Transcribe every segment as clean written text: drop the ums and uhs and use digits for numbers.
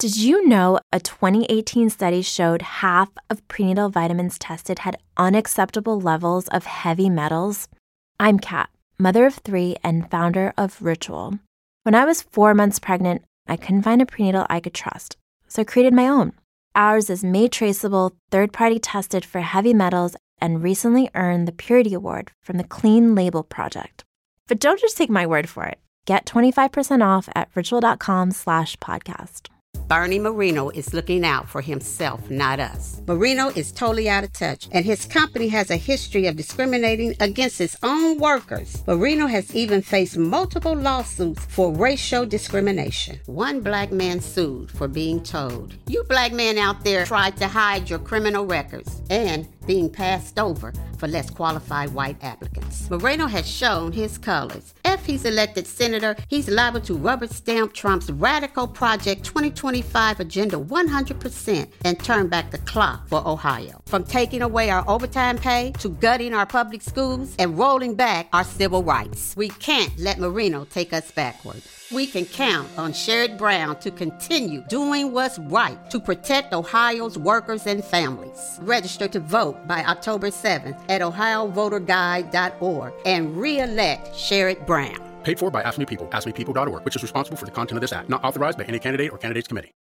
Did you know a 2018 study showed half of prenatal vitamins tested had unacceptable levels of heavy metals? I'm Kat, mother of 3 and founder of Ritual. When I was 4 months pregnant, I couldn't find a prenatal I could trust, so I created my own. Ours is made traceable, third-party tested for heavy metals, and recently earned the Purity Award from the Clean Label Project. But don't just take my word for it. Get 25% off at ritual.com/podcast. Bernie Marino is looking out for himself, not us. Marino is totally out of touch, and his company has a history of discriminating against its own workers. Marino has even faced multiple lawsuits for racial discrimination. One black man sued for being told, "You black men out there tried to hide your criminal records," and being passed over for less qualified white applicants. Moreno has shown his colors. If he's elected senator, he's liable to rubber stamp Trump's radical Project 2025 agenda 100% and turn back the clock for Ohio. From taking away our overtime pay to gutting our public schools and rolling back our civil rights. We can't let Marino take us backward. We can count on Sherrod Brown to continue doing what's right to protect Ohio's workers and families. Register to vote by October 7th at ohiovoterguide.org and re-elect Sherrod Brown. Paid for by Ask Me People, askmepeople.org, which is responsible for the content of this act, not authorized by any candidate or candidates committee.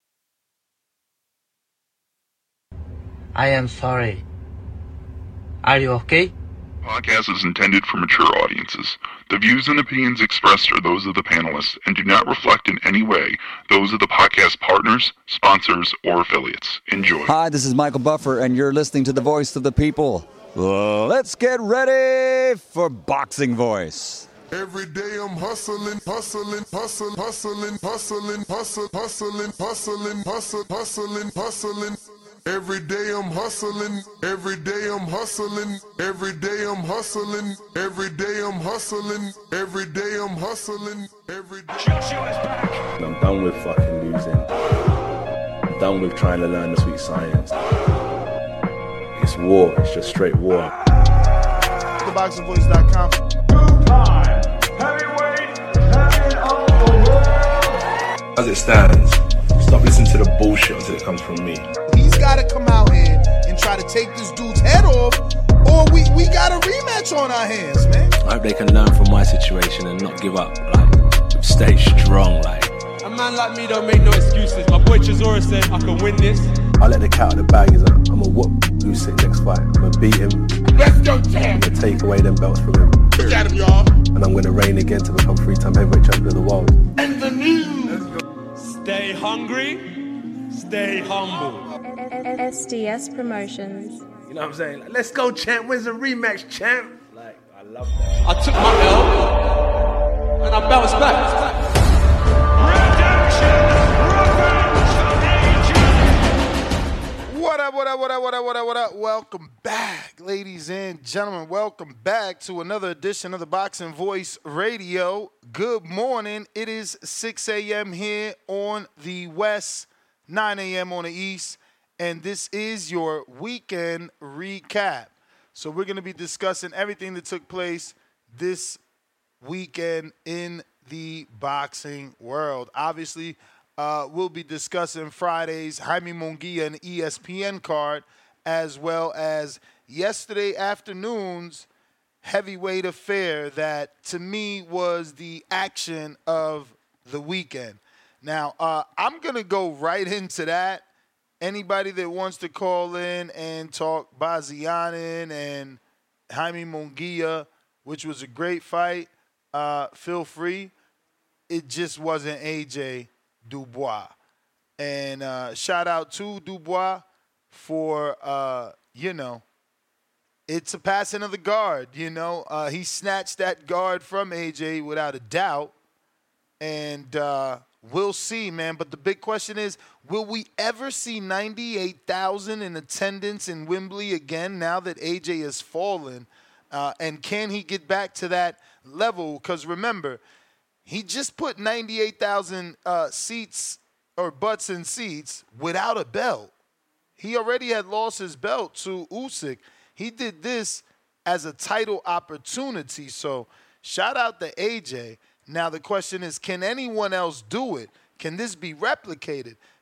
I am sorry. Are you okay? Podcast is intended for mature audiences. The views and opinions expressed are those of the panelists and do not reflect in any way those of the podcast partners, sponsors, or affiliates. Enjoy. Hi, this is Michael Buffer, and you're listening to The Voice of the People. Let's get ready for Boxing Voice. Every day I'm hustling, hustling, hustling, hustling, hustling, hustling, hustling, hustling, hustling, hustling, hustling. Every day I'm hustling, every day I'm hustling, every day I'm hustling, every day I'm hustling, every day I'm hustling, every day. I'm done with fucking losing. I'm done with trying to learn the sweet science. It's war, it's just straight war. TheBoxingVoice.com. Two-time heavyweight champion of the world. As it stands, stop listening to the bullshit until it comes from me. He's got to come out here and try to take this dude's head off, or we got a rematch on our hands, man. I hope they can learn from my situation and not give up. Like, stay strong. Like, a man like me don't make no excuses. My boy Chisora said I can win this. I let the cat out of the bag. Is I'm gonna whoop Usyk next fight. I'm gonna beat him. Let's go, champ. I'm gonna take away them belts from him. Look at him, y'all. And I'm gonna reign again to become 3-time heavyweight champion of the world. And the news. Stay hungry, stay humble. SDS Promotions. You know what I'm saying? Like, let's go, champ. Where's the rematch, champ? Like, I love that. I took my L and I bounced back. What up? Welcome back, ladies and gentlemen. Welcome back to another edition of the Boxing Voice Radio. Good morning. It is 6 a.m. here on the West, 9 a.m. on the East, and this is your weekend recap. So we're going to be discussing everything that took place this weekend in the boxing world. Obviously, we'll be discussing Friday's Jaime Munguia and ESPN card, as well as yesterday afternoon's heavyweight affair that, to me, was the action of the weekend. Now, I'm going to go right into that. Anybody that wants to call in and talk Bazianin and Jaime Munguia, which was a great fight, feel free. It just wasn't AJ Dubois. And shout out to Dubois for, it's a passing of the guard, He snatched that guard from AJ without a doubt. And we'll see, man. But the big question is, will we ever see 98,000 in attendance in Wembley again now that AJ has fallen? And can he get back to that level? Because remember, he just put 98,000 seats or butts in seats without a belt. He already had lost his belt to Usyk. He did this as a title opportunity. So shout out to AJ. Now the question is, can anyone else do it? Can this be replicated?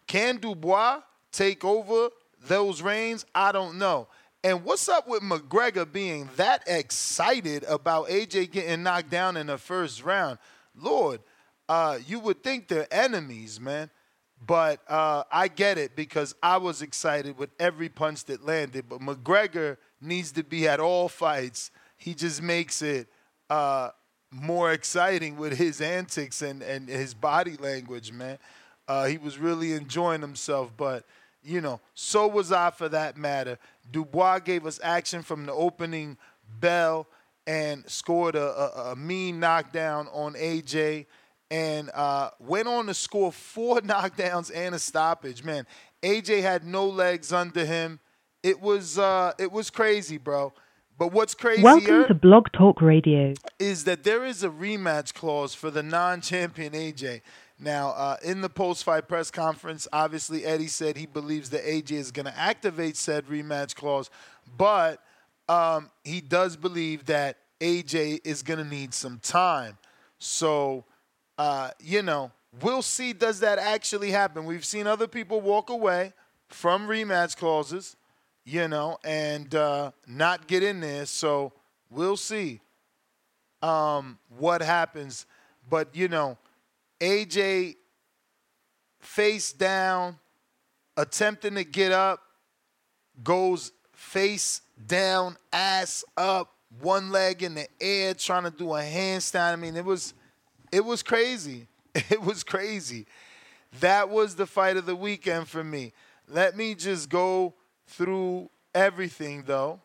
Can Dubois take over those reins? I don't know. And what's up with McGregor being that excited about AJ getting knocked down in the first round? Lord, you would think they're enemies, man. But I get it because I was excited with every punch that landed. But McGregor needs to be at all fights. He just makes it more exciting with his antics and his body language, man. He was really enjoying himself. But, you know, so was I for that matter. Dubois gave us action from the opening bell and scored a mean knockdown on AJ. And went on to score 4 knockdowns and a stoppage. Man, AJ had no legs under him. It was crazy, bro. But what's crazier Welcome to Blog Talk Radio is that there is a rematch clause for the non-champion AJ. Now, in the post-fight press conference, obviously Eddie said he believes that AJ is going to activate said rematch clause, but he does believe that AJ is going to need some time. So, you know, we'll see, does that actually happen? We've seen other people walk away from rematch clauses, you know, and not get in there. So we'll see what happens. But, you know, AJ face down, attempting to get up, goes face down, ass up, one leg in the air, trying to do a handstand. I mean, it was crazy. It was crazy. That was the fight of the weekend for me. Let me just go through everything, though.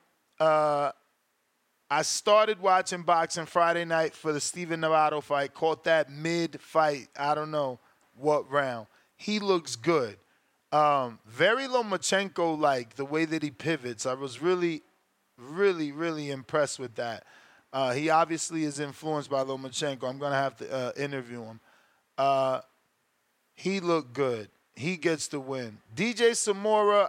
I started watching boxing Friday night for the Steven Navarro fight. Caught that mid-fight. I don't know what round. He looks good. Very Lomachenko-like, the way that he pivots. I was really, really, really impressed with that. He obviously is influenced by Lomachenko. I'm going to have to interview him. He looked good. He gets the win. DJ Samora,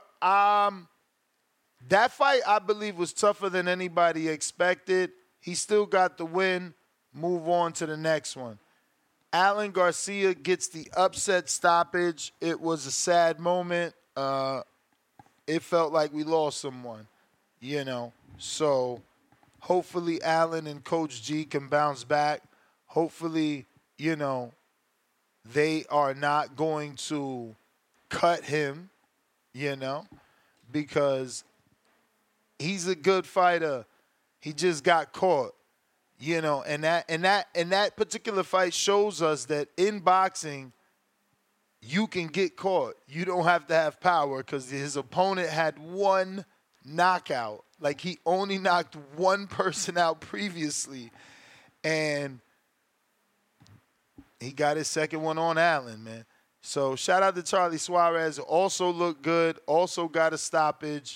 that fight, I believe, was tougher than anybody expected. He still got the win. Move on to the next one. Alan Garcia gets the upset stoppage. It was a sad moment. It felt like we lost someone, you know. So hopefully Alan and Coach G can bounce back. Hopefully, you know, they are not going to cut him, you know, because he's a good fighter. He just got caught, you know, and that particular fight shows us that in boxing, you can get caught. You don't have to have power because his opponent had one knockout. Like, he only knocked one person out previously, and he got his second one on Allen, man. So shout out to Charlie Suarez. Also looked good. Also got a stoppage.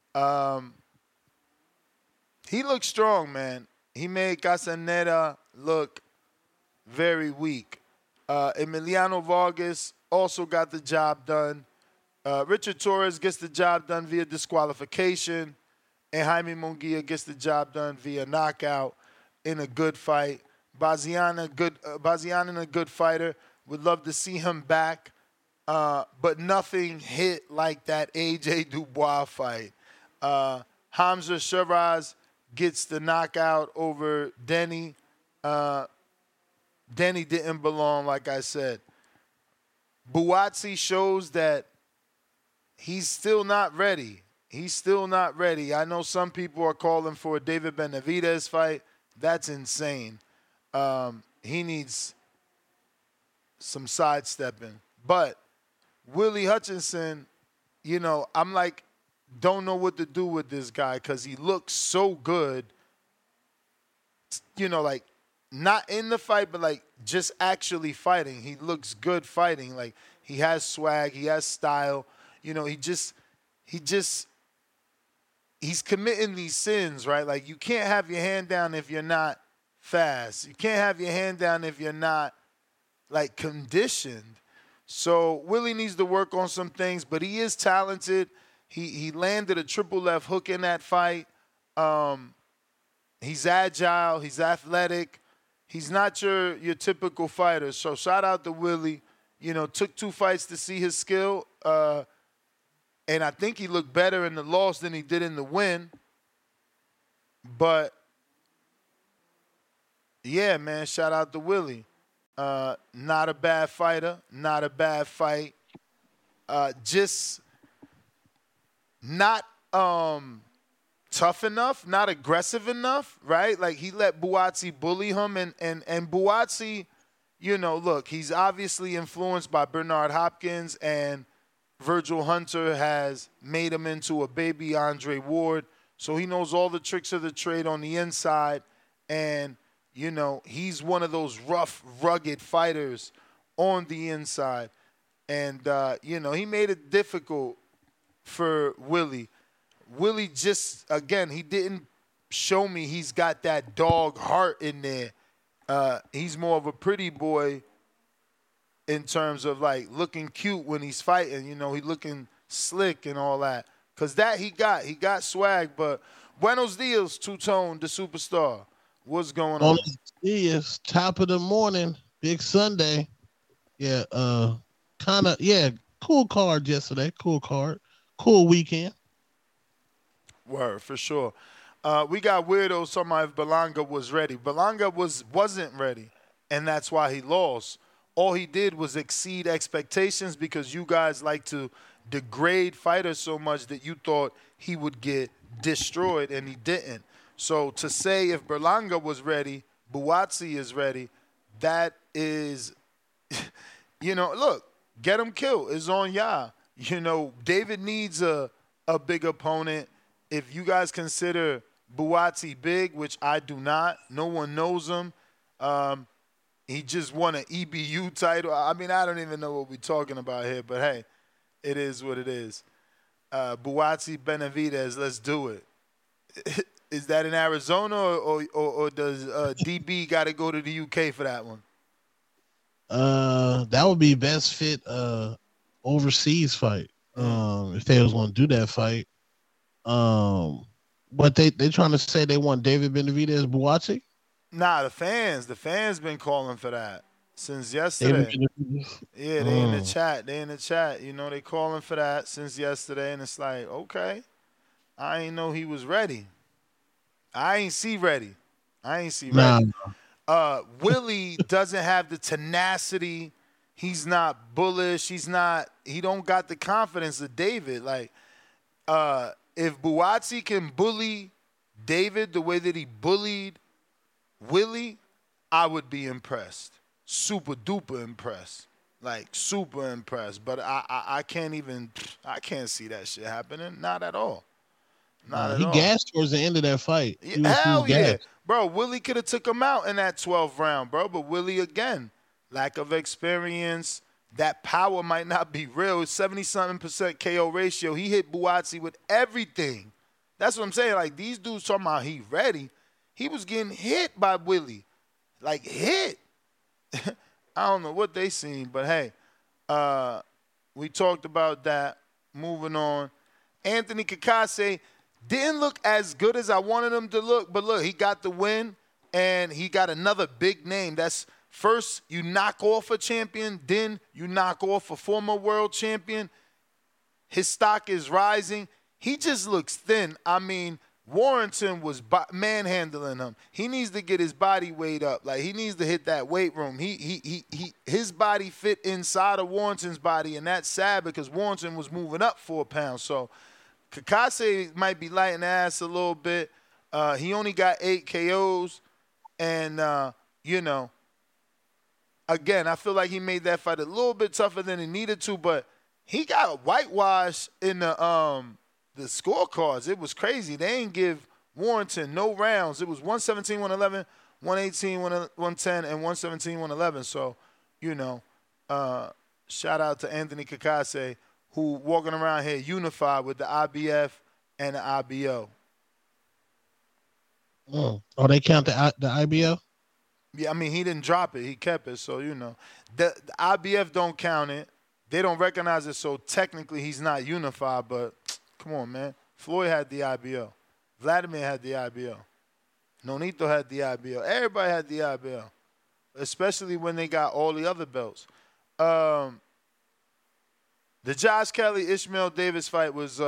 He looked strong, man. He made Casaneda look very weak. Emiliano Vargas also got the job done. Richard Torres gets the job done via disqualification. And Jaime Munguia gets the job done via knockout in a good fight. Bazian, a good fighter. Would love to see him back. But nothing hit like that AJ Dubois fight. Hamza Shiraz gets the knockout over Denny. Denny didn't belong, like I said. Buatsi shows that he's still not ready. He's still not ready. I know some people are calling for a David Benavidez fight. That's insane. He needs some sidestepping. But Willie Hutchinson, you know, I'm like, don't know what to do with this guy because he looks so good. You know, like, not in the fight, but, like, just actually fighting. He looks good fighting. Like, he has swag. He has style. You know, he's committing these sins, right? Like, you can't have your hand down if you're not fast. You can't have your hand down if you're not, like, conditioned. So Willie needs to work on some things, but he is talented. He landed a triple left hook in that fight. He's agile. He's athletic. He's not your typical fighter. So shout out to Willie. took 2 fights to see his skill. And I think he looked better in the loss than he did in the win. But, yeah, man, shout out to Willie. Not a bad fighter, not a bad fight. Just not tough enough, not aggressive enough, right? Like, he let Buatsi bully him. And Buatsi, look, he's obviously influenced by Bernard Hopkins, and Virgil Hunter has made him into a baby Andre Ward. So he knows all the tricks of the trade on the inside. And, he's one of those rough, rugged fighters on the inside. And, he made it difficult for Willie. Willie just, again, he didn't show me he's got that dog heart in there. He's more of a pretty boy in terms of, like, looking cute when he's fighting. He looking slick and all that. Because that he got swag. But buenos dias, Two-Tone, the superstar. What's going on? Buenos dias, top of the morning, big Sunday. Yeah, cool card yesterday. Cool card. Cool weekend. Word, for sure. We got weirdos talking about if Berlanga was ready. Berlanga wasn't ready, and that's why he lost. All he did was exceed expectations because you guys like to degrade fighters so much that you thought he would get destroyed, and he didn't. So to say if Berlanga was ready, Buatsi is ready, that is, look, get him killed. It's on y'all. David needs a big opponent. If you guys consider Buatsi big, which I do not, no one knows him. He just won an EBU title. I mean, I don't even know what we're talking about here, but hey, it is what it is. Buatsi Benavidez, let's do it. Is that in Arizona or does DB got to go to the UK for that one? That would be best fit overseas fight. If they was going to do that fight. But they trying to say they want David Benavidez Buatsi? Nah, the fans been calling for that since yesterday. Yeah, they in the chat. They calling for that since yesterday, and it's like, okay, I ain't know he was ready. I ain't see ready. Willie doesn't have the tenacity. He's not bullish. He don't got the confidence of David. Like, if Buatsi can bully David the way that he bullied Willie, I would be impressed. Super duper impressed. Like, super impressed. But I can't see that shit happening. Not at all. He gassed towards the end of that fight. Hell yeah. Bro, Willie could have took him out in that 12th round, bro. But Willie, again, lack of experience. That power might not be real. It's 70-something% KO ratio. He hit Buatsi with everything. That's what I'm saying. Like, these dudes talking about he ready. He was getting hit by Willie. Like, hit. I don't know what they seen, but hey, we talked about that. Moving on. Anthony Kakase didn't look as good as I wanted him to look, but look, he got the win, and he got another big name. That's first you knock off a champion, then you knock off a former world champion. His stock is rising. He just looks thin. I mean, Warrington was manhandling him. He needs to get his body weight up. Like, he needs to hit that weight room. His body fit inside of Warrington's body, and that's sad because Warrington was moving up 4 pounds. So Kakase might be lighting the ass a little bit. He only got 8 KOs, and again, I feel like he made that fight a little bit tougher than he needed to, but he got whitewashed in the scorecards. It was crazy. They ain't give Warrington no rounds. It was 117, 111, 118, 110, and 117, 111. So, shout out to Anthony Kakase, who walking around here unified with the IBF and the IBO. Oh, they count the IBO? Yeah, I mean, he didn't drop it. He kept it. So, the IBF don't count it. They don't recognize it, so technically he's not unified, but come on, man. Floyd had the IBO. Vladimir had the IBO. Nonito had the IBO. Everybody had the IBO, especially when they got all the other belts. The Josh Kelly Ishmael Davis fight was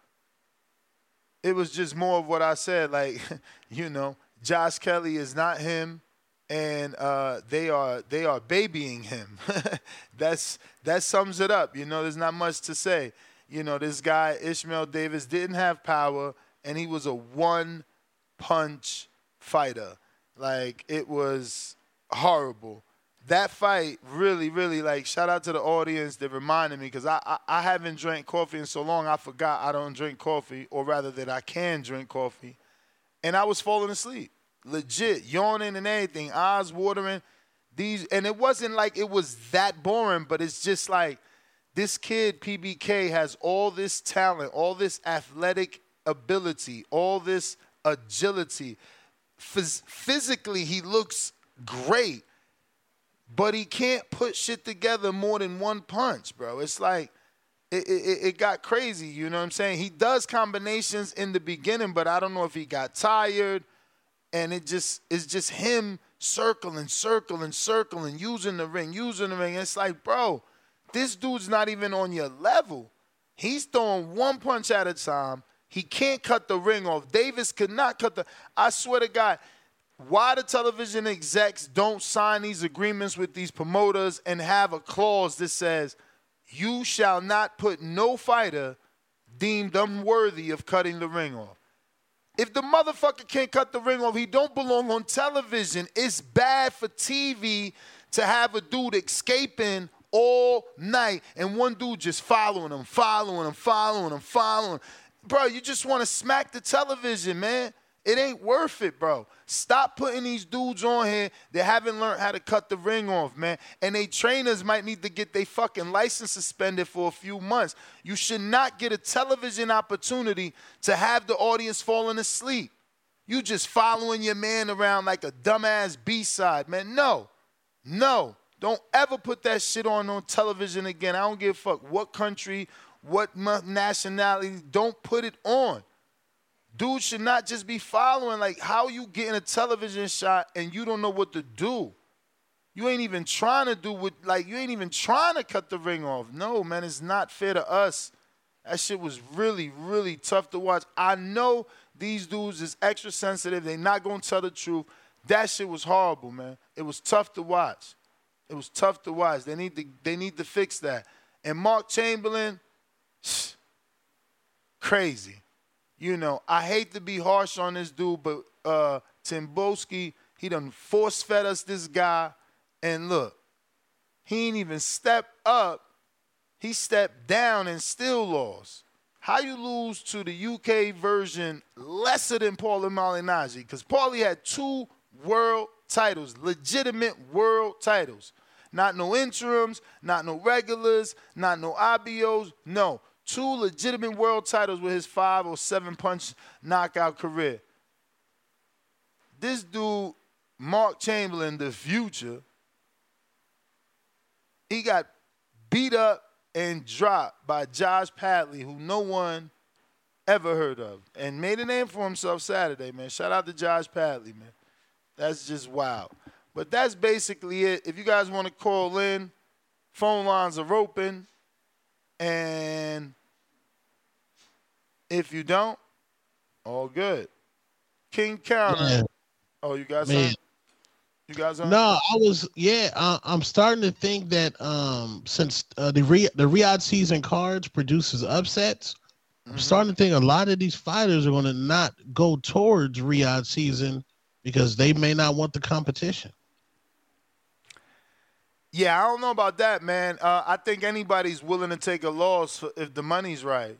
it was just more of what I said. Like, you know, Josh Kelly is not him, and they are babying him. That sums it up. You know, there's not much to say. You know, this guy Ishmael Davis didn't have power, and he was a one-punch fighter. Like, it was horrible. That fight really, really, like, shout out to the audience that reminded me, because I haven't drank coffee in so long I forgot I don't drink coffee, or rather that I can drink coffee. And I was falling asleep, legit, yawning and everything, eyes watering. And it wasn't like it was that boring, but it's just like this kid, PBK, has all this talent, all this athletic ability, all this agility. Physically, he looks great. But he can't put shit together more than one punch, bro. It's like it got crazy, you know what I'm saying? He does combinations in the beginning, but I don't know if he got tired. And it's just him circling, using the ring. It's like, bro, this dude's not even on your level. He's throwing one punch at a time. He can't cut the ring off. Davis could not cut the – I swear to God – why the television execs don't sign these agreements with these promoters and have a clause that says you shall not put no fighter deemed unworthy of cutting the ring off. If the motherfucker can't cut the ring off, he don't belong on television. It's bad for TV to have a dude escaping all night and one dude just following him. Bro, you just want to smack the television, man. It ain't worth it, bro. Stop putting these dudes on here that haven't learned how to cut the ring off, man. And they trainers might need to get their fucking license suspended for a few months. You should not get a television opportunity to have the audience falling asleep. You just following your man around like a dumbass B-side, man. No. Don't ever put that shit on television again. I don't give a fuck what country, what nationality. Don't put it on. Dude should not just be following. Like, how you getting a television shot and you don't know what to do? You ain't even trying to you ain't even trying to cut the ring off. No, man, it's not fair to us. That shit was really, really tough to watch. I know these dudes is extra sensitive. They not going to tell the truth. That shit was horrible, man. It was tough to watch. They need to fix that. And Mark Chamberlain, crazy. You know, I hate to be harsh on this dude, but Timboski, he done force-fed us this guy. And look, he ain't even stepped up. He stepped down and still lost. How you lose to the UK version lesser than Paulie Malignaggi? Because Paulie had 2 world titles, legitimate world titles. Not no interims, not no regulars, not no IBOs, no. 2 legitimate world titles with his 5 or 7 punch knockout career. This dude, Mark Chamberlain, the future, he got beat up and dropped by Josh Padley, who no one ever heard of, and made a name for himself Saturday, man. Shout out to Josh Padley, man. That's just wild. But that's basically it. If you guys want to call in, phone lines are open. And if you don't, all good. King Counter. Yeah. Oh, you guys on? You guys on? No, I'm starting to think that since the Riyadh season cards produces upsets, I'm starting to think a lot of these fighters are going to not go towards Riyadh season because they may not want the competition. Yeah, I don't know about that, man. I think anybody's willing to take a loss if the money's right.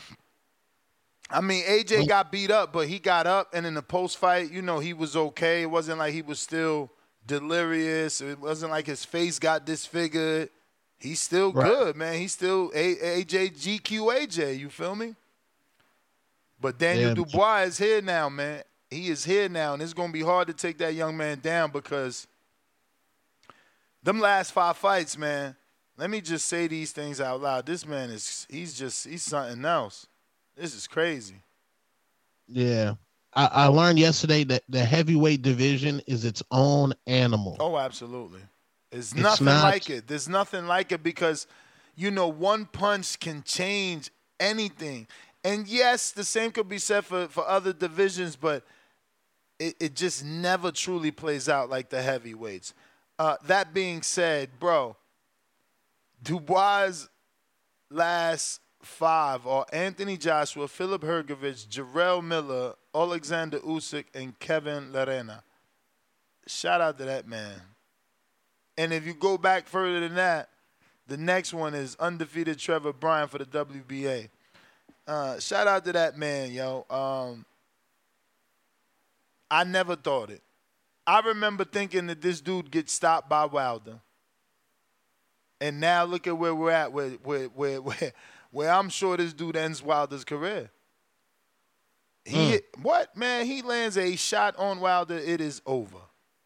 I mean, AJ got beat up, but he got up, and in the post-fight, you know, he was okay. It wasn't like he was still delirious. It wasn't like his face got disfigured. He's still good, man. He's still AJ, GQ AJ, you feel me? But Daniel Dubois is here now, man. He is here now, and it's going to be hard to take that young man down because them last 5 fights, man, let me just say these things out loud. This man he's something else. This is crazy. Yeah. I learned yesterday that the heavyweight division is its own animal. Oh, absolutely. It's nothing like it. There's nothing like it because, one punch can change anything. And yes, the same could be said for other divisions, but it just never truly plays out like the heavyweights. That being said, bro, Dubois' last 5 are Anthony Joshua, Philip Hrgovic, Jarrell Miller, Alexander Usyk, and Kevin Lerena. Shout out to that man. And if you go back further than that, the next one is undefeated Trevor Bryan for the WBA. Shout out to that man, yo. I never thought it. I remember thinking that this dude gets stopped by Wilder. And now look at where we're at, where I'm sure this dude ends Wilder's career. He lands a shot on Wilder, it is over.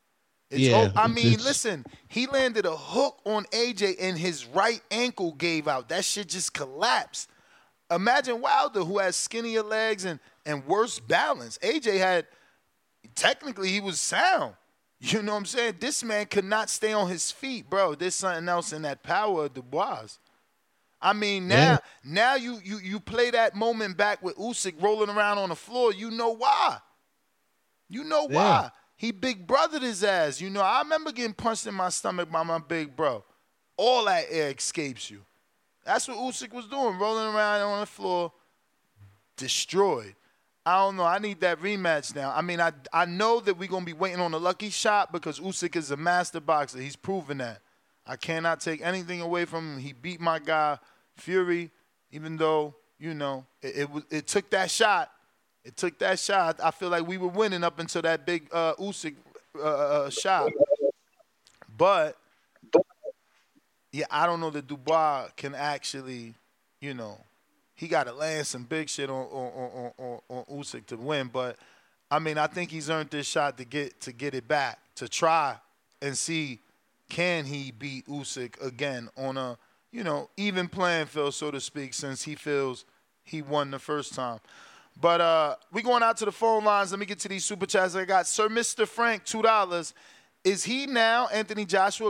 Listen, he landed a hook on AJ and his right ankle gave out. That shit just collapsed. Imagine Wilder, who has skinnier legs and worse balance. AJ technically he was sound. You know what I'm saying? This man could not stay on his feet, bro. There's something else in that power of Dubois. I mean, now you play that moment back with Usyk rolling around on the floor. You know why. You know why. He big brothered his ass. I remember getting punched in my stomach by my big bro. All that air escapes you. That's what Usyk was doing, rolling around on the floor, destroyed. I don't know. I need that rematch now. I mean, I know that we're going to be waiting on a lucky shot because Usyk is a master boxer. He's proven that. I cannot take anything away from him. He beat my guy, Fury, even though, it took that shot. It took that shot. I feel like we were winning up until that big Usyk shot. But, yeah, I don't know that Dubois can actually, he got to land some big shit on Usyk to win. But, I mean, I think he's earned this shot to get it back, to try and see can he beat Usyk again on a, even playing field, so to speak, since he feels he won the first time. But we going out to the phone lines. Let me get to these super chats. I got Sir Mr. Frank, $2. Is he now Anthony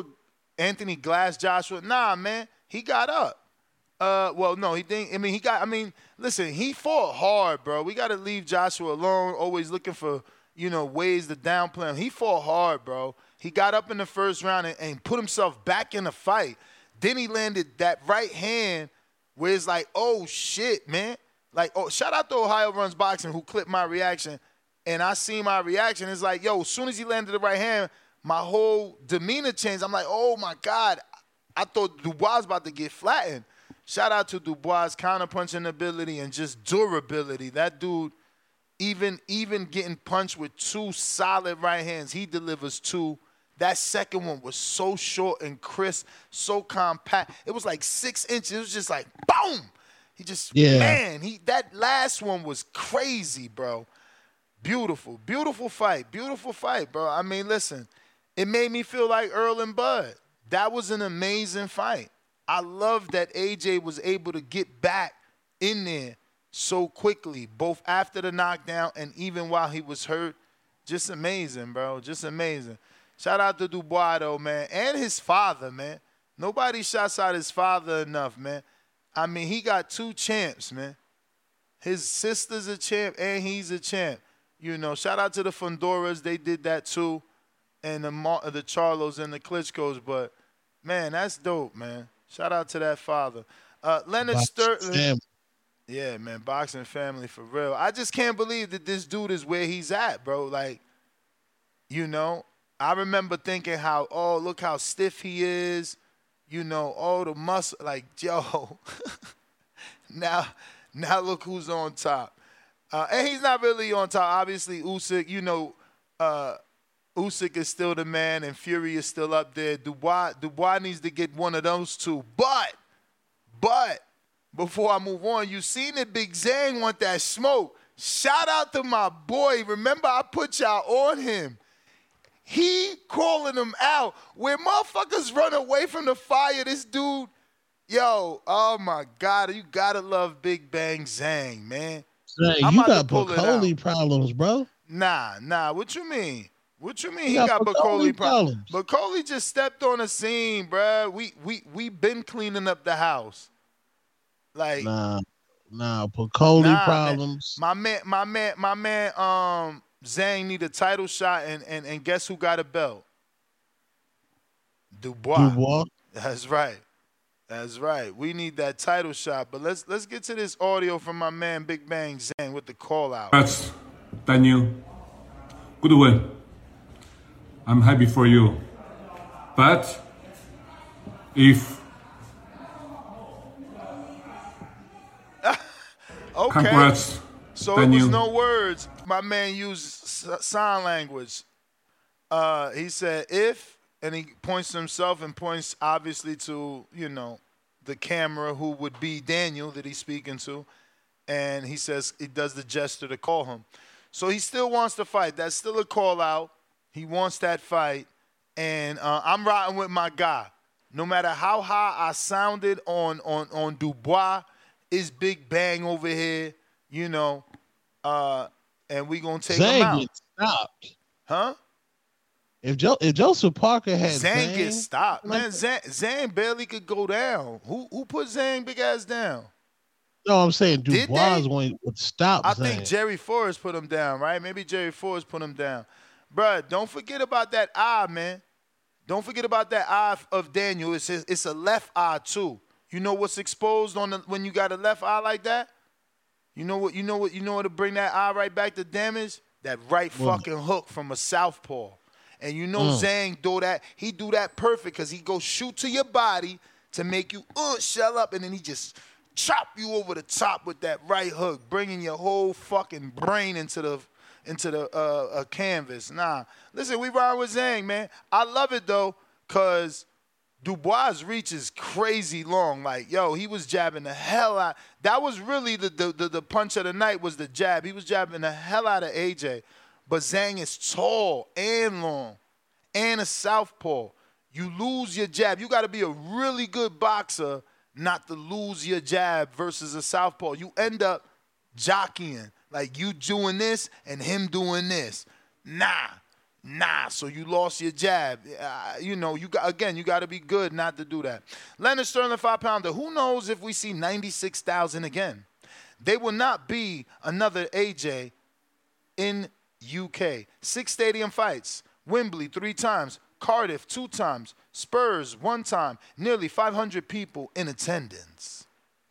Glass Joshua? Nah, man. He got up. Well, no, he didn't. Listen, he fought hard, bro. We got to leave Joshua alone, always looking for, ways to downplay him. He fought hard, bro. He got up in the first round and put himself back in the fight. Then he landed that right hand where it's like, oh, shit, man. Like, shout out to Ohio Runs Boxing who clipped my reaction. And I seen my reaction. It's like, yo, as soon as he landed the right hand, my whole demeanor changed. I'm like, oh, my God. I thought Dubois was about to get flattened. Shout out to Dubois' counterpunching ability and just durability. That dude, even getting punched with 2 solid right hands, he delivers 2. That second one was so short and crisp, so compact. It was like 6 inches. It was just like, boom. He just, that last one was crazy, bro. Beautiful fight, bro. I mean, listen, it made me feel like Earl and Bud. That was an amazing fight. I love that AJ was able to get back in there so quickly, both after the knockdown and even while he was hurt. Just amazing, bro. Just amazing. Shout out to Dubois, though, man, and his father, man. Nobody shouts out his father enough, man. I mean, he got 2 champs, man. His sister's a champ, and he's a champ. Shout out to the Fondoras. They did that, too, and the Charlos and the Klitschkos. But, man, that's dope, man. Shout out to that father. Leonard Sterling. Yeah, man, boxing family for real. I just can't believe that this dude is where he's at, bro. Like, I remember thinking look how stiff he is. The muscle, like, yo, now look who's on top. And he's not really on top. Obviously, Usyk, Usyk is still the man and Fury is still up there. Dubois needs to get one of those 2. But, before I move on, you seen that Big Zhang want that smoke. Shout out to my boy. Remember, I put y'all on him. He calling them out. Where motherfuckers run away from the fire, this dude, yo, oh my God, you gotta love Big Bang Zhang, man. Zhang, you got Bocoli problems, bro. Nah, what you mean? What you mean he got Bakoli problems? Bakoli just stepped on the scene, bruh. We been cleaning up the house. Like Nah, Bakoli problems. Man. My man, Zhang need a title shot, and guess who got a belt? Dubois. That's right. We need that title shot. But let's get to this audio from my man Big Bang Zhang with the call out. Congrats, Daniel. Good win. I'm happy for you. But if okay. Congrats, so Daniel. it was no words. My man used sign language. He said if, and he points to himself and points obviously to, the camera who would be Daniel that he's speaking to. And he says he does the gesture to call him. So he still wants to fight. That's still a call out. He wants that fight. And I'm riding with my guy. No matter how high I sounded on Dubois, it's Big Bang over here, and we going to take him out. Gets stopped. Huh? If Joseph Parker had Zhang gets stopped. Man, Zhang barely could go down. Who put Zhang big ass down? No, I'm saying Dubois would stop I Zhang. think Jerry Forrest put him down, right? Maybe Jerry Forrest put him down. Bruh, don't forget about that eye, man. Don't forget about that eye of Daniel. It's a left eye, too. You know what's exposed when you got a left eye like that? You know what to bring that eye right back to damage? That right fucking hook from a southpaw. And Zhang do that. He do that perfect because he go shoot to your body to make you shell up, and then he just chop you over the top with that right hook, bringing your whole fucking brain into the canvas. Nah, listen, we ride with Zhang, man. I love it though, cause Dubois' reach is crazy long. Like, he was jabbing the hell out. That was really the punch of the night was the jab. He was jabbing the hell out of AJ. But Zhang is tall and long and a southpaw. You lose your jab. You got to be a really good boxer not to lose your jab versus a southpaw. You end up jockeying, like you doing this and him doing this. Nah. So you lost your jab. You got to be good not to do that. Leonard Sterling, 5-pounder. Who knows if we see 96,000 again? They will not be another AJ in UK. 6 stadium fights. Wembley 3 times. Cardiff 2 times. Spurs 1 time. Nearly 500 people in attendance.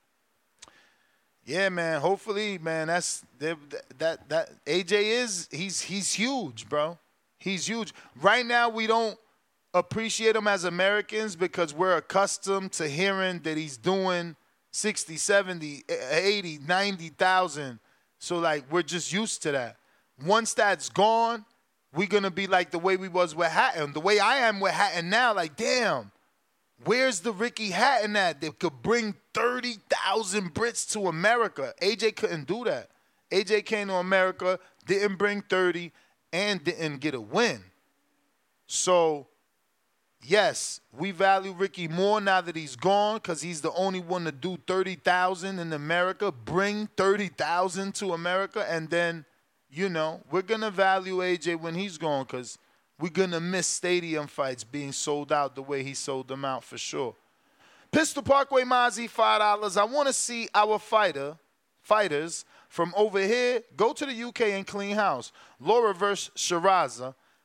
Yeah, man. Hopefully, man. That AJ he's huge, bro. He's huge. Right now, we don't appreciate him as Americans because we're accustomed to hearing that he's doing 60, 70, 80, 90,000. So, we're just used to that. Once that's gone, we're going to be like the way we was with Hatton. The way I am with Hatton now, damn, where's the Ricky Hatton at that could bring 30,000 Brits to America? AJ couldn't do that. AJ came to America, didn't bring 30, and didn't get a win. So, yes, we value Ricky more now that he's gone because he's the only one to do 30,000 in America, bring 30,000 to America, and then, we're going to value AJ when he's gone because we're going to miss stadium fights being sold out the way he sold them out for sure. Pistol Parkway Mozzie, $5. I want to see our fighters from over here go to the UK and clean house. Laura versus Shiraz,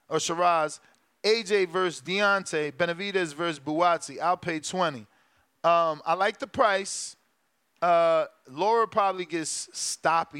AJ versus Deontay, Benavidez versus Buatsi. I'll pay 20. I like the price. Laura probably gets stopped,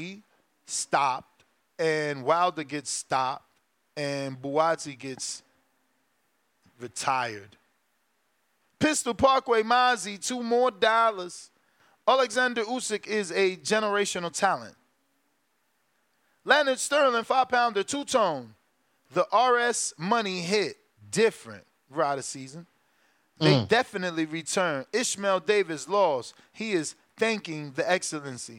and Wilder gets stopped, and Buatsi gets retired. Pistol Parkway Mozzie, $2 more. Alexander Usyk is a generational talent. Leonard Sterling, 5-pounder, two-tone. The RS money hit different throughout the season. They definitely return. Ishmael Davis lost. He is thanking the excellency.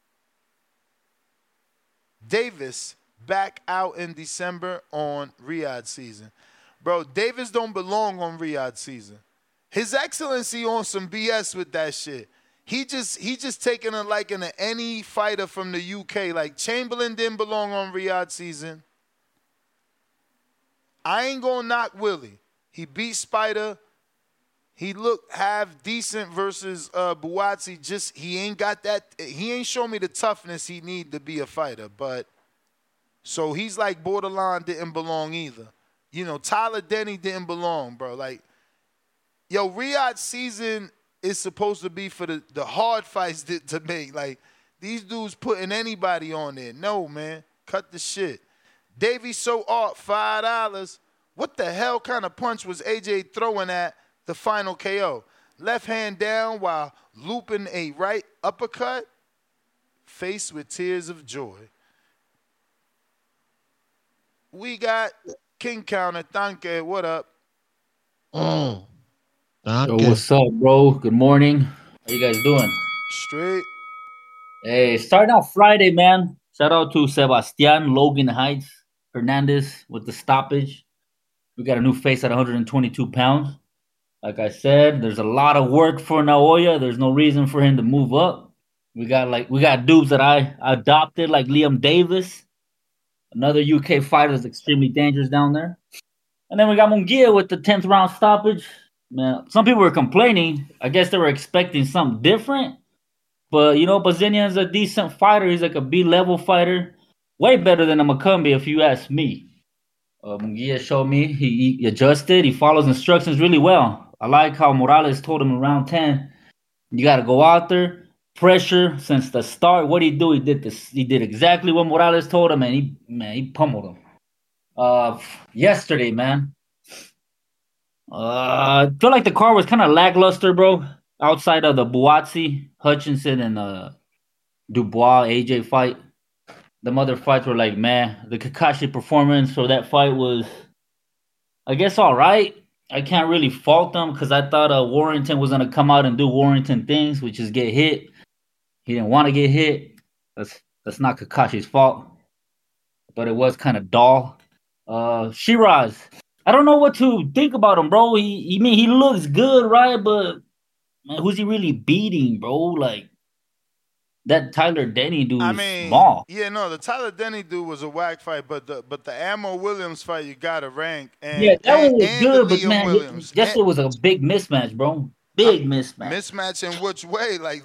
Davis back out in December on Riyadh season. Bro, Davis don't belong on Riyadh season. His excellency on some BS with that shit. He just taking a liking to any fighter from the UK. Like Chamberlain didn't belong on Riyadh season. I ain't gonna knock Willie. He beat Spider. He looked half decent versus Buatsi. Just he ain't got that. He ain't shown me the toughness he need to be a fighter. But so he's like borderline didn't belong either. You know, Tyler Denny didn't belong, bro. Like, yo, Riyadh season is supposed to be for the hard fights to make. Like, these dudes putting anybody on there. No, man. Cut the shit. Davey So Art, $5. What the hell kind of punch was AJ throwing at the final KO? Left hand down while looping a right uppercut. Faced with tears of joy. We got King Counter. Tanke, what up? Yo, what's up, bro? Good morning. How you guys doing? Straight. Hey, starting out Friday, man. Shout out to Sebastian Logan Heights Hernandez with the stoppage. We got a new face at 122 pounds. Like I said, there's a lot of work for Naoya. There's no reason for him to move up. We got dudes that I adopted, like Liam Davis, another UK fighter that's extremely dangerous down there. And then we got Munguia with the 10th round stoppage. Man, some people were complaining. I guess they were expecting something different. But, you know, Bazinian's a decent fighter. He's like a B-level fighter. Way better than a Makumbi, if you ask me. Munguia showed me he adjusted. He follows instructions really well. I like how Morales told him in round 10, you got to go out there, pressure since the start. What did he do? He did exactly what Morales told him, and he pummeled him. Yesterday, man. I feel like the card was kind of lackluster, bro. Outside of the Buatsi, Hutchinson, and Dubois AJ fight, the other fights were like, man. The Kakashi performance for that fight was, I guess, all right. I can't really fault them because I thought Warrington was gonna come out and do Warrington things, which is get hit. He didn't want to get hit. That's not Kakashi's fault, but it was kind of dull. Shiraz, I don't know what to think about him, bro. He looks good, right? But man, who's he really beating, bro? Like, that Tyler Denny dude is small. Yeah, no, the Tyler Denny dude was a whack fight, but the Ammo Williams fight you gotta rank. And, yeah, that one was good, but Liam man, Williams. yesterday was a big mismatch, bro. Big mismatch. Mismatch in which way? Like,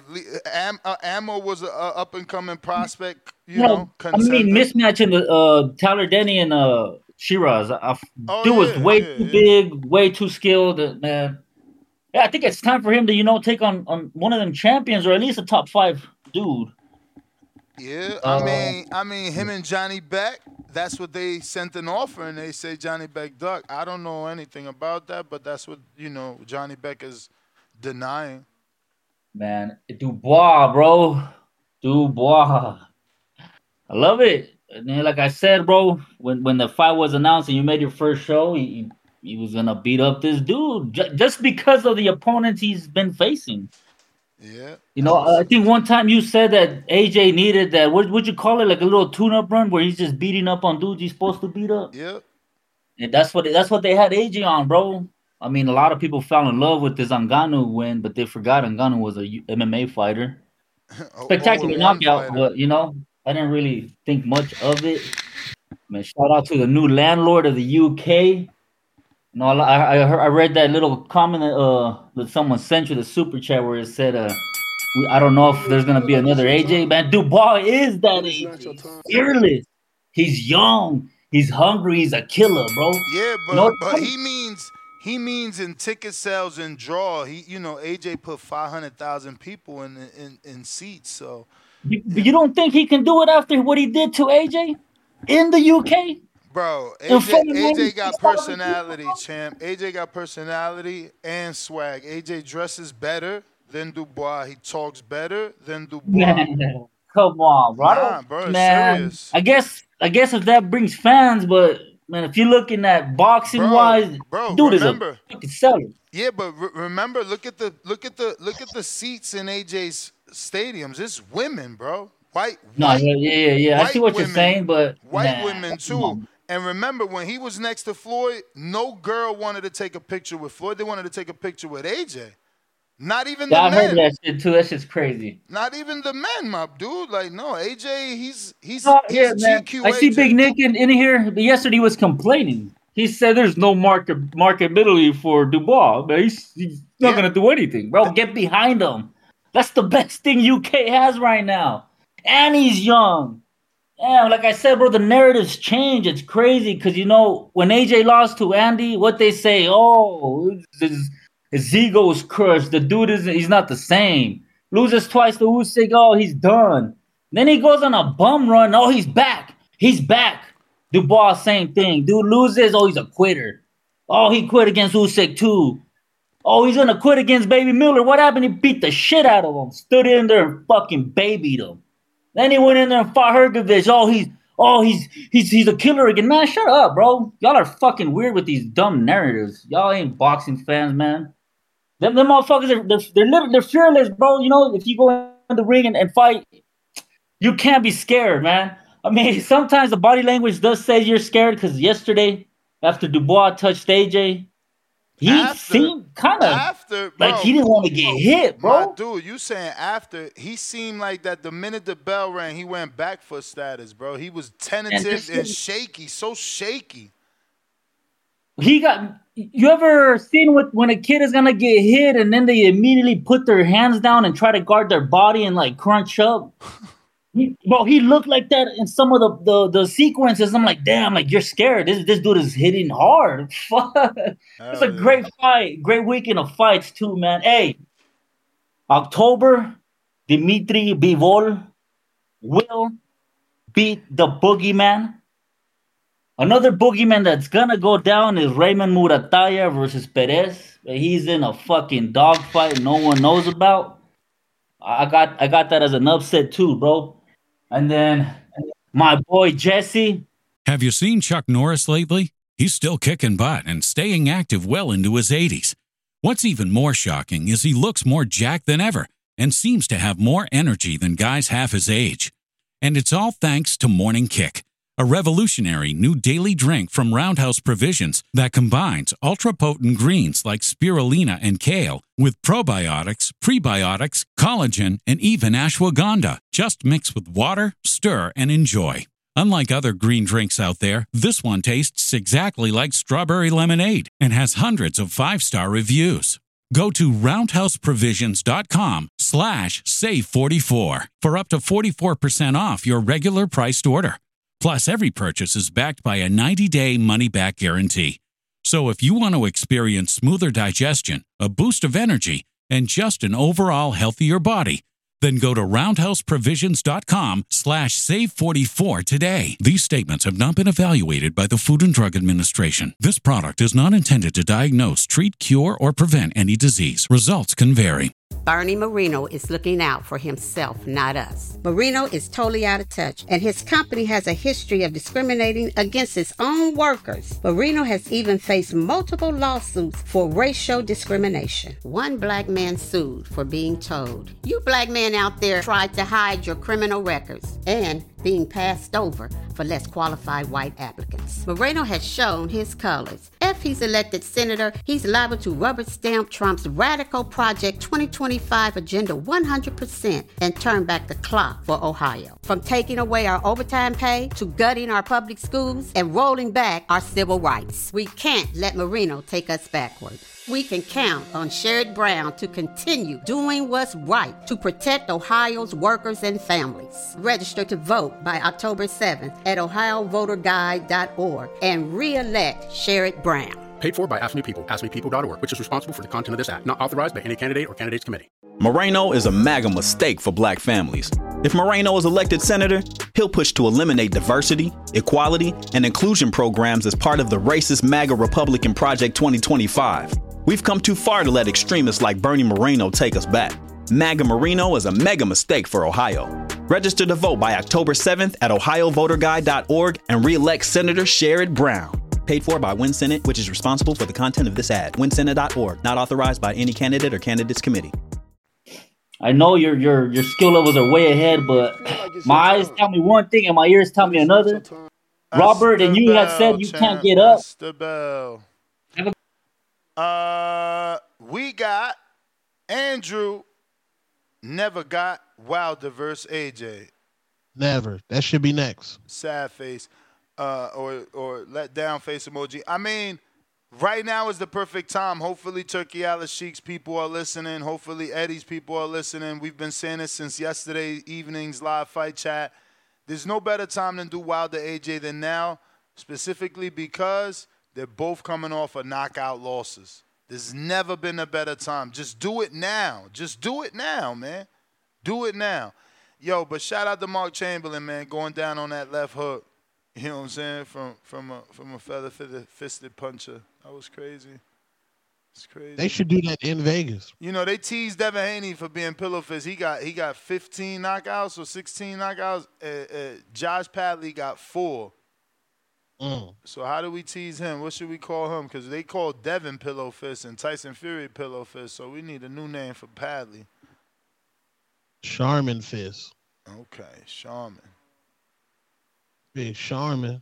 Ammo was an up and coming prospect, you know. Contender. I mean, mismatch in the Tyler Denny and Shiraz. Dude was way too big, way too skilled, man. Yeah, I think it's time for him to, you know, take on one of them champions or at least a top 5 dude. Yeah, I mean, him and Johnny Beck, that's what they sent an offer, and they say Johnny Beck duck. I don't know anything about that, but that's what, you know, Johnny Beck is denying. Man, Dubois, bro. Dubois. I love it. And then, like I said, bro, when the fight was announced and you made your first show, he was going to beat up this dude just because of the opponents he's been facing. Yeah. You know, I think one time you said that AJ needed that, what would you call it, like a little tune-up run where he's just beating up on dudes he's supposed to beat up? Yeah. And that's what they had AJ on, bro. I mean, a lot of people fell in love with this Ngannou win, but they forgot Ngannou was a MMA fighter. Spectacular knockout, but, you know, I didn't really think much of it. Man, shout out to the new landlord of the UK. You know, I read that little comment that someone sent you, the super chat, where it said, I don't know if there's going to be another AJ. Man, Dubois is that AJ. Fearless. He's young. He's hungry. He's a killer, bro. Yeah, but he means in ticket sales and draw. AJ put 500,000 people in seats. So you don't think he can do it after what he did to AJ in the UK? Bro, AJ got personality, champ. AJ got personality and swag. AJ dresses better than Dubois. He talks better than Dubois. Man, come on, bro. Nah, bro, serious. I guess if that brings fans, but man, if you're looking at boxing wise, dude is a fucking seller. Yeah, but remember, look at the seats in AJ's stadiums. It's women, bro. White. Yeah. I see what you're saying, but white women too. And remember, when he was next to Floyd, no girl wanted to take a picture with Floyd. They wanted to take a picture with AJ. Not even the men. I heard that shit too. That shit's crazy. Not even the men, my dude. Like, no, AJ, he's man. GQ. I see Big Nick in here, but yesterday he was complaining. He said there's no marketability for Dubois. Man, he's not gonna do anything, bro. Get behind him. That's the best thing UK has right now, and he's young. Yeah, like I said, bro, the narratives change. It's crazy because when AJ lost to Andy, what they say, his ego is crushed. The dude he's not the same. Loses twice to Usyk, he's done. Then he goes on a bum run. Oh, he's back. He's back. Dubois, same thing. Dude loses. Oh, he's a quitter. Oh, he quit against Usyk too. Oh, he's gonna quit against Baby Miller. What happened? He beat the shit out of him. Stood in there and fucking babied him. Then he went in there and fought Hrgovic. He's a killer again. Man, shut up, bro. Y'all are fucking weird with these dumb narratives. Y'all ain't boxing fans, man. Them motherfuckers, they're fearless, bro. If you go in the ring and fight, you can't be scared, man. I mean, sometimes the body language does say you're scared because yesterday, after Dubois touched AJ, he seemed kind of like he didn't want to get hit, bro. My dude, you saying after, he seemed like that the minute the bell rang, he went back for status, bro. He was tentative and shaky, so shaky. You ever seen when a kid is going to get hit and then they immediately put their hands down and try to guard their body and like crunch up? He looked like that in some of the sequences. I'm like, damn, like you're scared. This dude is hitting hard. Fuck. It's a great fight. Great weekend of fights too, man. Hey, October, Dimitri Bivol will beat the boogeyman. Another boogeyman that's gonna go down is Raymond Murataya versus Perez. He's in a fucking dogfight no one knows about. I got that as an upset too, bro. And then my boy Jesse. Have you seen Chuck Norris lately? He's still kicking butt and staying active well into his 80s. What's even more shocking is he looks more jacked than ever and seems to have more energy than guys half his age. And it's all thanks to Morning Kick, a revolutionary new daily drink from Roundhouse Provisions that combines ultra-potent greens like spirulina and kale with probiotics, prebiotics, collagen, and even ashwagandha. Just mix with water, stir, and enjoy. Unlike other green drinks out there, this one tastes exactly like strawberry lemonade and has hundreds of 5-star reviews. Go to roundhouseprovisions.com/save44 for up to 44% off your regular priced order. Plus, every purchase is backed by a 90-day money-back guarantee. So if you want to experience smoother digestion, a boost of energy, and just an overall healthier body, then go to roundhouseprovisions.com/save44 today. These statements have not been evaluated by the Food and Drug Administration. This product is not intended to diagnose, treat, cure, or prevent any disease. Results can vary. Bernie Marino is looking out for himself, not us. Marino is totally out of touch, and his company has a history of discriminating against its own workers. Marino has even faced multiple lawsuits for racial discrimination. One black man sued for being told, "You black men out there tried to hide your criminal records," and being passed over for less qualified white applicants. Moreno has shown his colors. If he's elected senator, he's liable to rubber stamp Trump's radical Project 2025 agenda 100% and turn back the clock for Ohio. From taking away our overtime pay to gutting our public schools and rolling back our civil rights. We can't let Marino take us backward. We can count on Sherrod Brown to continue doing what's right to protect Ohio's workers and families. Register to vote by October 7th at ohiovoterguide.org and re-elect Sherrod Brown. Paid for by Ask Me People, AskMePeople.org, which is responsible for the content of this act. Not authorized by any candidate or candidates committee. Moreno is a MAGA mistake for black families. If Moreno is elected senator, he'll push to eliminate diversity, equality, and inclusion programs as part of the racist MAGA Republican Project 2025. We've come too far to let extremists like Bernie Moreno take us back. MAGA Marino is a mega mistake for Ohio. Register to vote by October 7th at ohiovoterguide.org and re-elect Senator Sherrod Brown. Paid for by Win Senate, which is responsible for the content of this ad. WinSenate.org, not authorized by any candidate or candidates committee. I know your skill levels are way ahead, but my eyes tell me one thing and my ears tell me another. Robert, and you had said you can't get up. We got Andrew never got Wilder versus AJ. Never. That should be next. Sad face. or let down face emoji. I mean, right now is the perfect time. Hopefully Turkey Al-Sheikh's people are listening. Hopefully Eddie's people are listening. We've been saying this since yesterday evening's live fight chat. There's no better time than do Wilder AJ than now, specifically because they're both coming off of knockout losses. There's never been a better time. Just do it now. Just do it now, man. Do it now. Yo, but shout out to Mark Chamberlain, man, going down on that left hook. You know what I'm saying? From a feather-fisted puncher. That was crazy. It's crazy. They should do that in Vegas. You know, they teased Devin Haney for being pillow fist. He got 15 knockouts or 16 knockouts. Josh Padley got 4. So how do we tease him? What should we call him? Because they call Devin pillow fist and Tyson Fury pillow fist. So we need a new name for Padley. Charmin fist. Okay, Charmin. Big Charmin.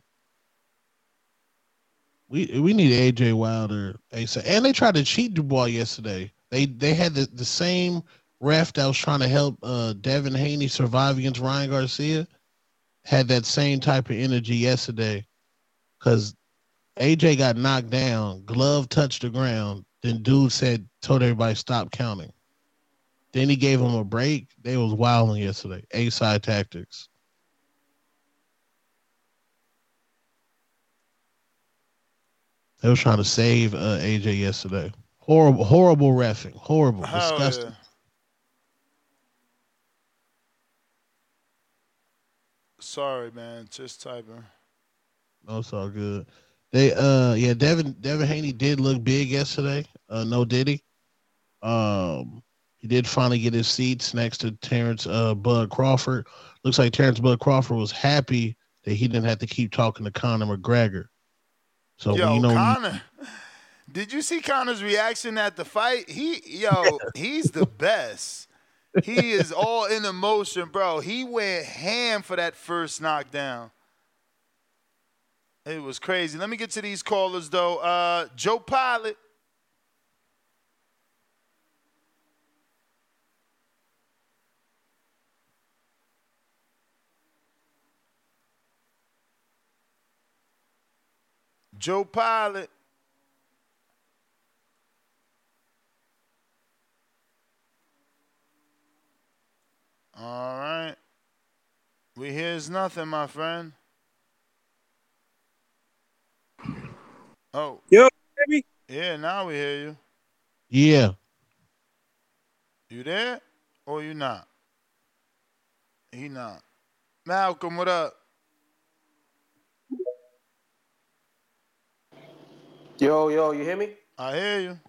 We need AJ Wilder ASAP. And they tried to cheat Dubois yesterday. They had the same ref that was trying to help Devin Haney survive against Ryan Garcia. Had that same type of energy yesterday. Because AJ got knocked down, glove touched the ground, then dude told everybody stop counting. Then he gave him a break. They was wilding yesterday. A-side tactics. They was trying to save AJ yesterday. Horrible reffing. Horrible. Disgusting. Yeah. Sorry, man. Just typing. No, it's all good. Devin Haney did look big yesterday. No did he? He did finally get his seats next to Terrence Bud Crawford. Looks like Terrence Bud Crawford was happy that he didn't have to keep talking to Conor McGregor. So Conor, did you see Conor's reaction at the fight? He's the best. He is all in emotion, bro. He went ham for that first knockdown. It was crazy. Let me get to these callers, though. Joe Pilot. Joe Pilot. All right. We hears nothing, my friend. Oh. Yo, baby. Yeah, now we hear you. Yeah. You there? Or you not? He not. Malcolm, what up? Yo, you hear me? I hear you.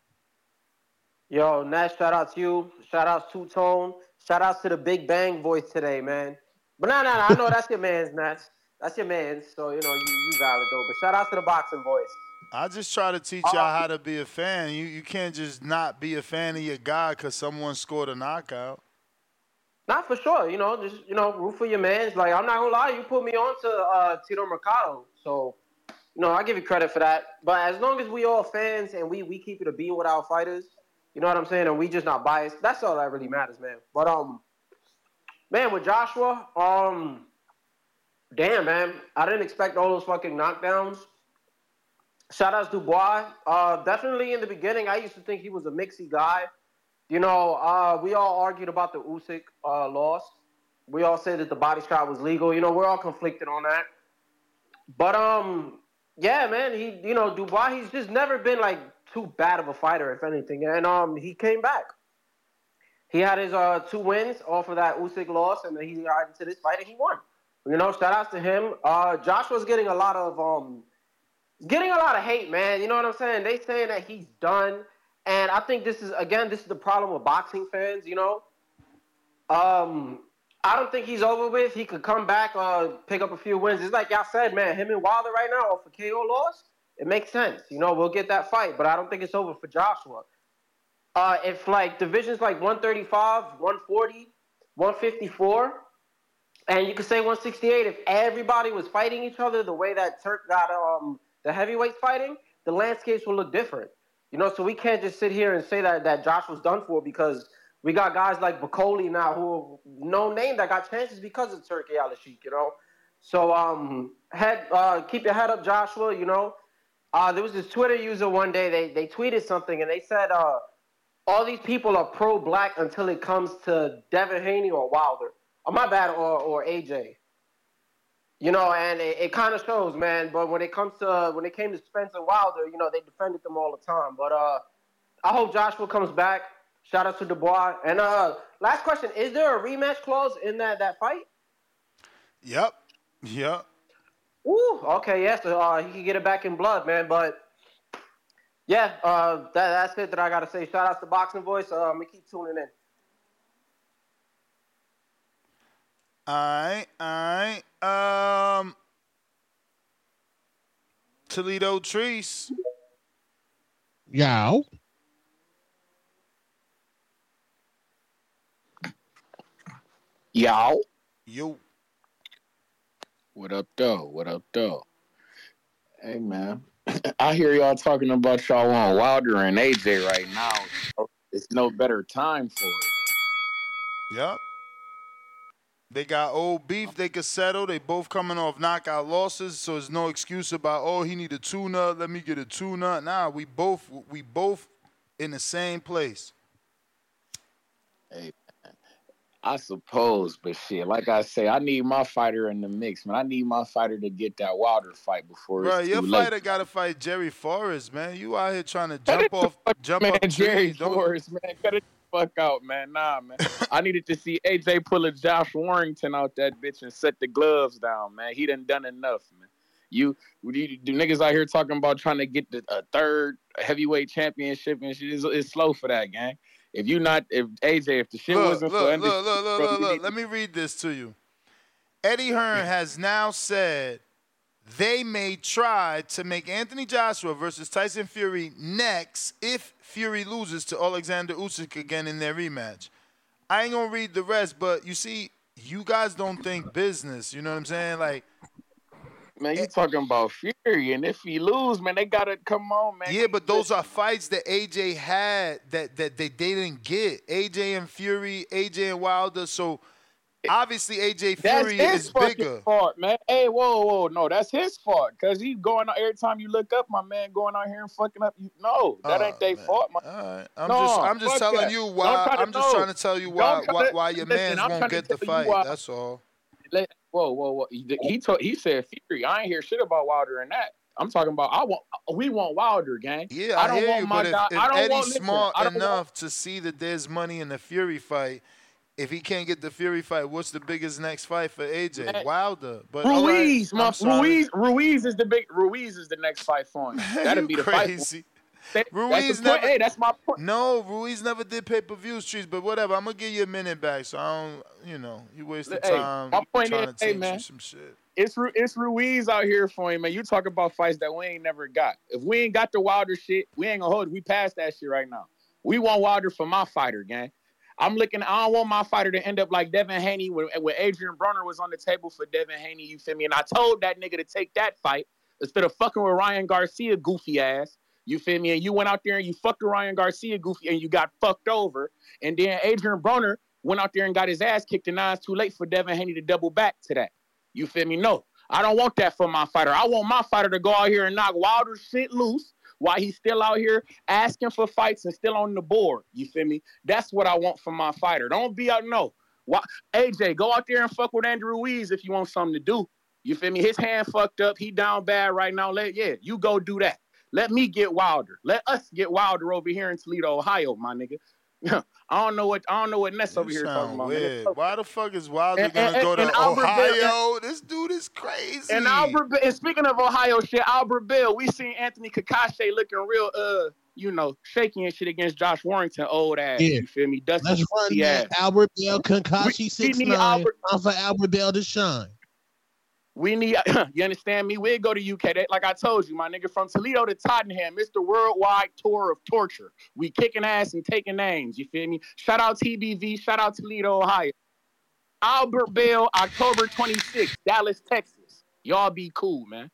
Yo, Nash, shout out to you. Shout out to Two-Tone. Shout out to the Big Bang voice today, man. But no, I know that's your man's, Nash. That's your man's, so, you valid, though. But shout out to the boxing voice. I just try to teach y'all how to be a fan. You can't just not be a fan of your guy because someone scored a knockout. Not for sure, just, root for your man's. Like, I'm not going to lie, you put me on to Tito Mercado, so... I give you credit for that. But as long as we all fans and we keep it a beat with our fighters, you know what I'm saying, and we just not biased, that's all that really matters, man. But, man, with Joshua, damn, man, I didn't expect all those fucking knockdowns. Shout out to Dubois. Definitely in the beginning, I used to think he was a mixy guy. We all argued about the Usyk loss. We all said that the body shot was legal. We're all conflicted on that. But, yeah, man, Dubois, he's just never been, like, too bad of a fighter, if anything. And he came back. He had his 2 wins off of that Usyk loss, and then he got into this fight, and he won. Shout out to him. Joshua's getting a lot of hate, man. You know what I'm saying? They saying that he's done. And I think this is the problem with boxing fans, I don't think he's over with. He could come back, pick up a few wins. It's like y'all said, man, him and Wilder right now off a KO loss, it makes sense. We'll get that fight, but I don't think it's over for Joshua. If, like, divisions like 135, 140, 154, and you could say 168, if everybody was fighting each other the way that Turk got the heavyweights fighting, the landscapes will look different. So we can't just sit here and say that Joshua's done for because we got guys like Bacoli now who are no name that got chances because of Turkey Al-Sheikh, So keep your head up, Joshua. You know, there was this Twitter user one day. They tweeted something and they said all these people are pro-black until it comes to Devin Haney or Wilder. Oh, my bad, or AJ. You know, and it kind of shows, man. But when it came to Spence and Wilder, you know, they defended them all the time. But I hope Joshua comes back. Shout out to Dubois. And last question: is there a rematch clause in that fight? Yep. Ooh, okay, yes. He can get it back in blood, man. But yeah, that's it that I gotta say. Shout out to Boxing Voice. I'm gonna keep tuning in. All right. Toledo Trees. Yow. Yo. What up, though? Hey, man. I hear y'all talking about y'all on Wilder and AJ right now. It's no better time for it. Yep. They got old beef they could settle. They both coming off knockout losses, so there's no excuse about, he need a tune-up, let me get a tune-up. Nah, we both in the same place. Hey, I suppose, but shit, like I say, I need my fighter in the mix, man. I need my fighter to get that Wilder fight before it's too your late. fighter got to fight Jerry Forrest, man. You out here trying to jump up Jerry trees. Forrest, man. Cut it the fuck out, man. Nah, man. I needed to see AJ pull a Josh Warrington out that bitch and set the gloves down, man. He done enough, man. You niggas out here talking about trying to get a third heavyweight championship and shit. It's slow for that, gang. If the shit wasn't for look, let me read this to you. Eddie Hearn has now said they may try to make Anthony Joshua versus Tyson Fury next if Fury loses to Alexander Usyk again in their rematch. I ain't gonna read the rest, but you see, you guys don't think business. You know what I'm saying? Like, man, you talking about Fury, and if he lose, man, they gotta come on, man. Yeah, but those are fights that AJ had that they didn't get. AJ and Fury, AJ and Wilder. So obviously AJ Fury is bigger. Fault, man. Hey, whoa, no, that's his fault because he's going out every time you look up, my man, going out here and fucking up. No, that ain't their fault, man. All right, I'm just telling you why. I'm just trying to tell you why your man won't get the fight. That's all. Whoa. He said Fury. I ain't hear shit about Wilder and that. I'm talking about we want Wilder, gang. Yeah, I hear you, but if Eddie's smart enough to see that there's money in the Fury fight, if he can't get the Fury fight, what's the biggest next fight for AJ? Man, Wilder. But Ruiz, Ruiz is the next fight for him. That'd be the crazy. Fight. Ruiz never. Hey, that's my point. No, Ruiz never did pay-per-views, Trees. But whatever, I'm gonna give you a minute back, so I don't. You wasted time. My point trying is, to teach you some shit. It's Ruiz out here for him, man. You talk about fights that we ain't never got. If we ain't got the Wilder shit, we ain't gonna hold it. We passed that shit right now. We want Wilder for my fighter, gang. I don't want my fighter to end up like Devin Haney when Adrian Broner was on the table for Devin Haney, you feel me? And I told that nigga to take that fight instead of fucking with Ryan Garcia, goofy ass. You feel me? And you went out there and you fucked with Ryan Garcia, goofy, and you got fucked over. And then Adrian Broner went out there and got his ass kicked, and now it's too late for Devin Haney to double back to that. You feel me? No, I don't want that for my fighter. I want my fighter to go out here and knock Wilder's shit loose while he's still out here asking for fights and still on the board. You feel me? That's what I want from my fighter. Don't be out, no. AJ, go out there and fuck with Andrew Ruiz if you want something to do. You feel me? His hand fucked up. He down bad right now. You go do that. Let me get Wilder. Let us get Wilder over here in Toledo, Ohio, my nigga. I don't know what Ness over here talking about. Weird. Why the fuck is Wilder gonna go to Ohio? This dude is crazy. And speaking of Ohio shit, Albert Bell, we seen Anthony Kakashi looking real shaky and shit against Josh Warrington, old ass. Yeah. You feel me? Let's run that Albert Bell Kakashi 6'9" for Albert Bell to shine. We need, you understand me? We'll go to UK. Like I told you, my nigga, from Toledo to Tottenham, Mr. Worldwide Tour of Torture. We kicking ass and taking names, you feel me? Shout out TBV, shout out Toledo, Ohio. Albert Bell, October 26th, Dallas, Texas. Y'all be cool, man.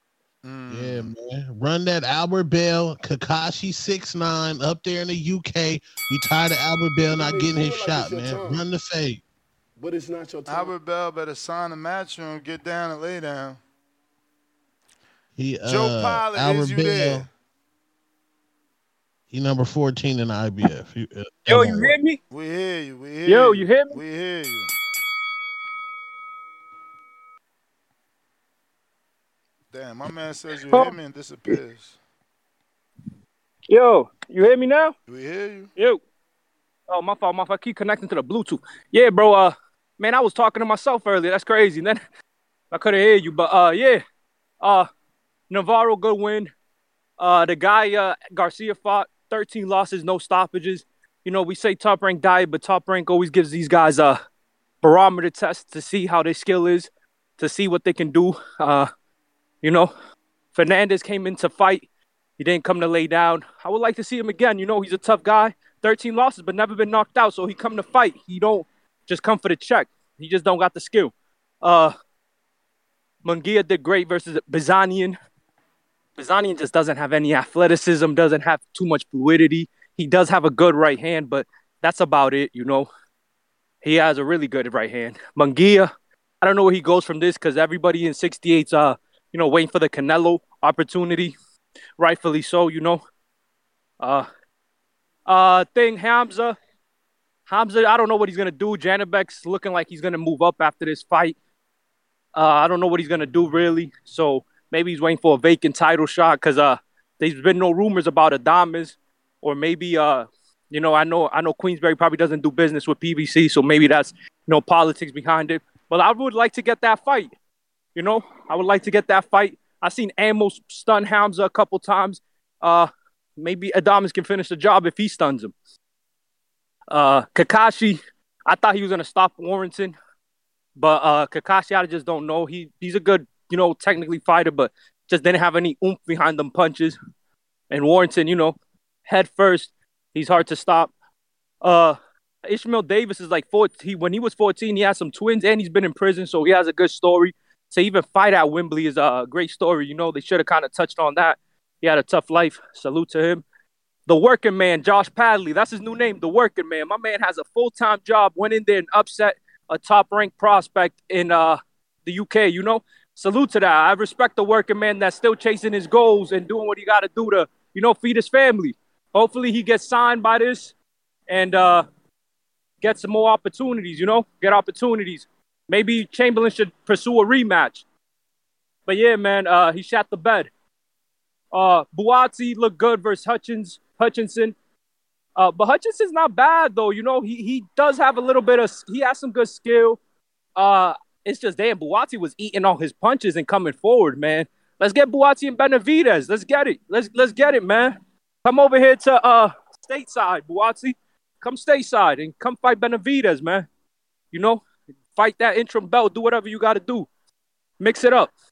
Yeah, man. Run that Albert Bell, Kakashi 6'9" up there in the UK. We tired of Albert Bell not getting his shot, man. Run the fade. But it's not your time. Albert Bell better sign a match room, get down and lay down. Joe Pilot, Albert is you Bell, there? He number 14 in the IBF. Yo, you hear me? We hear you. We hear Yo, you. you hear me? We hear you. Damn, my man says you hear me and disappears. Yo, you hear me now? We hear you. Yo. Oh, my fault. I keep connecting to the Bluetooth. Yeah, bro. Man, I was talking to myself earlier. That's crazy. And then I couldn't hear you. But, yeah. Navarro, good win. The guy, Garcia fought 13 losses, no stoppages. You know, we say top-ranked diet, but Top Rank always gives these guys a barometer test to see how their skill is, to see what they can do. You know, Fernandez came in to fight. He didn't come to lay down. I would like to see him again. You know, he's a tough guy. 13 losses, but never been knocked out. So he come to fight. He don't just come for the check. He just don't got the skill. Munguia did great versus Bizanian. Bizanian just doesn't have any athleticism, doesn't have too much fluidity. He does have a good right hand, but that's about it, you know. He has a really good right hand. Munguia, I don't know where he goes from this because everybody in 68's, you know, waiting for the Canelo opportunity. Rightfully so, you know. Hamza, I don't know what he's going to do. Janibek's looking like he's going to move up after this fight. I don't know what he's going to do, really. So maybe he's waiting for a vacant title shot because there's been no rumors about Adames. Or maybe, you know, I know Queensberry probably doesn't do business with PBC, so maybe that's, you know, politics behind it. But I would like to get that fight. You know, I would like to get that fight. I've seen Amos stun Hamza a couple times. Maybe Adames can finish the job if he stuns him. Kakashi, I thought he was going to stop Warrington. But Kakashi, I just don't know. He's a good, you know, technically fighter, but just didn't have any oomph behind them punches. And Warrington, you know, head first, he's hard to stop. Ishmael Davis is like 14. When he was 14, he had some twins, and he's been in prison, so he has a good story. To even fight at Wembley is a great story. You know, they should have kind of touched on that. He had a tough life. Salute to him. The working man, Josh Padley. That's his new name, the working man. My man has a full-time job, went in there and upset a top-ranked prospect in the UK, you know. Salute to that. I respect the working man that's still chasing his goals and doing what he got to do to, you know, feed his family. Hopefully he gets signed by this and get some more opportunities, you know, get opportunities. Maybe Chamberlain should pursue a rematch. But, yeah, man, he shot the bed. Buatsi looked good versus Hutchinson. But Hutchinson's not bad, though. You know, he does have a little bit of – he has some good skill. It's just, damn, Buatsi was eating all his punches and coming forward, man. Let's get Buatsi and Benavidez. Let's get it. Let's get it, man. Come over here to stateside, Buatsi. Come stateside and come fight Benavidez, man. You know, fight that interim belt. Do whatever you got to do. Mix it up.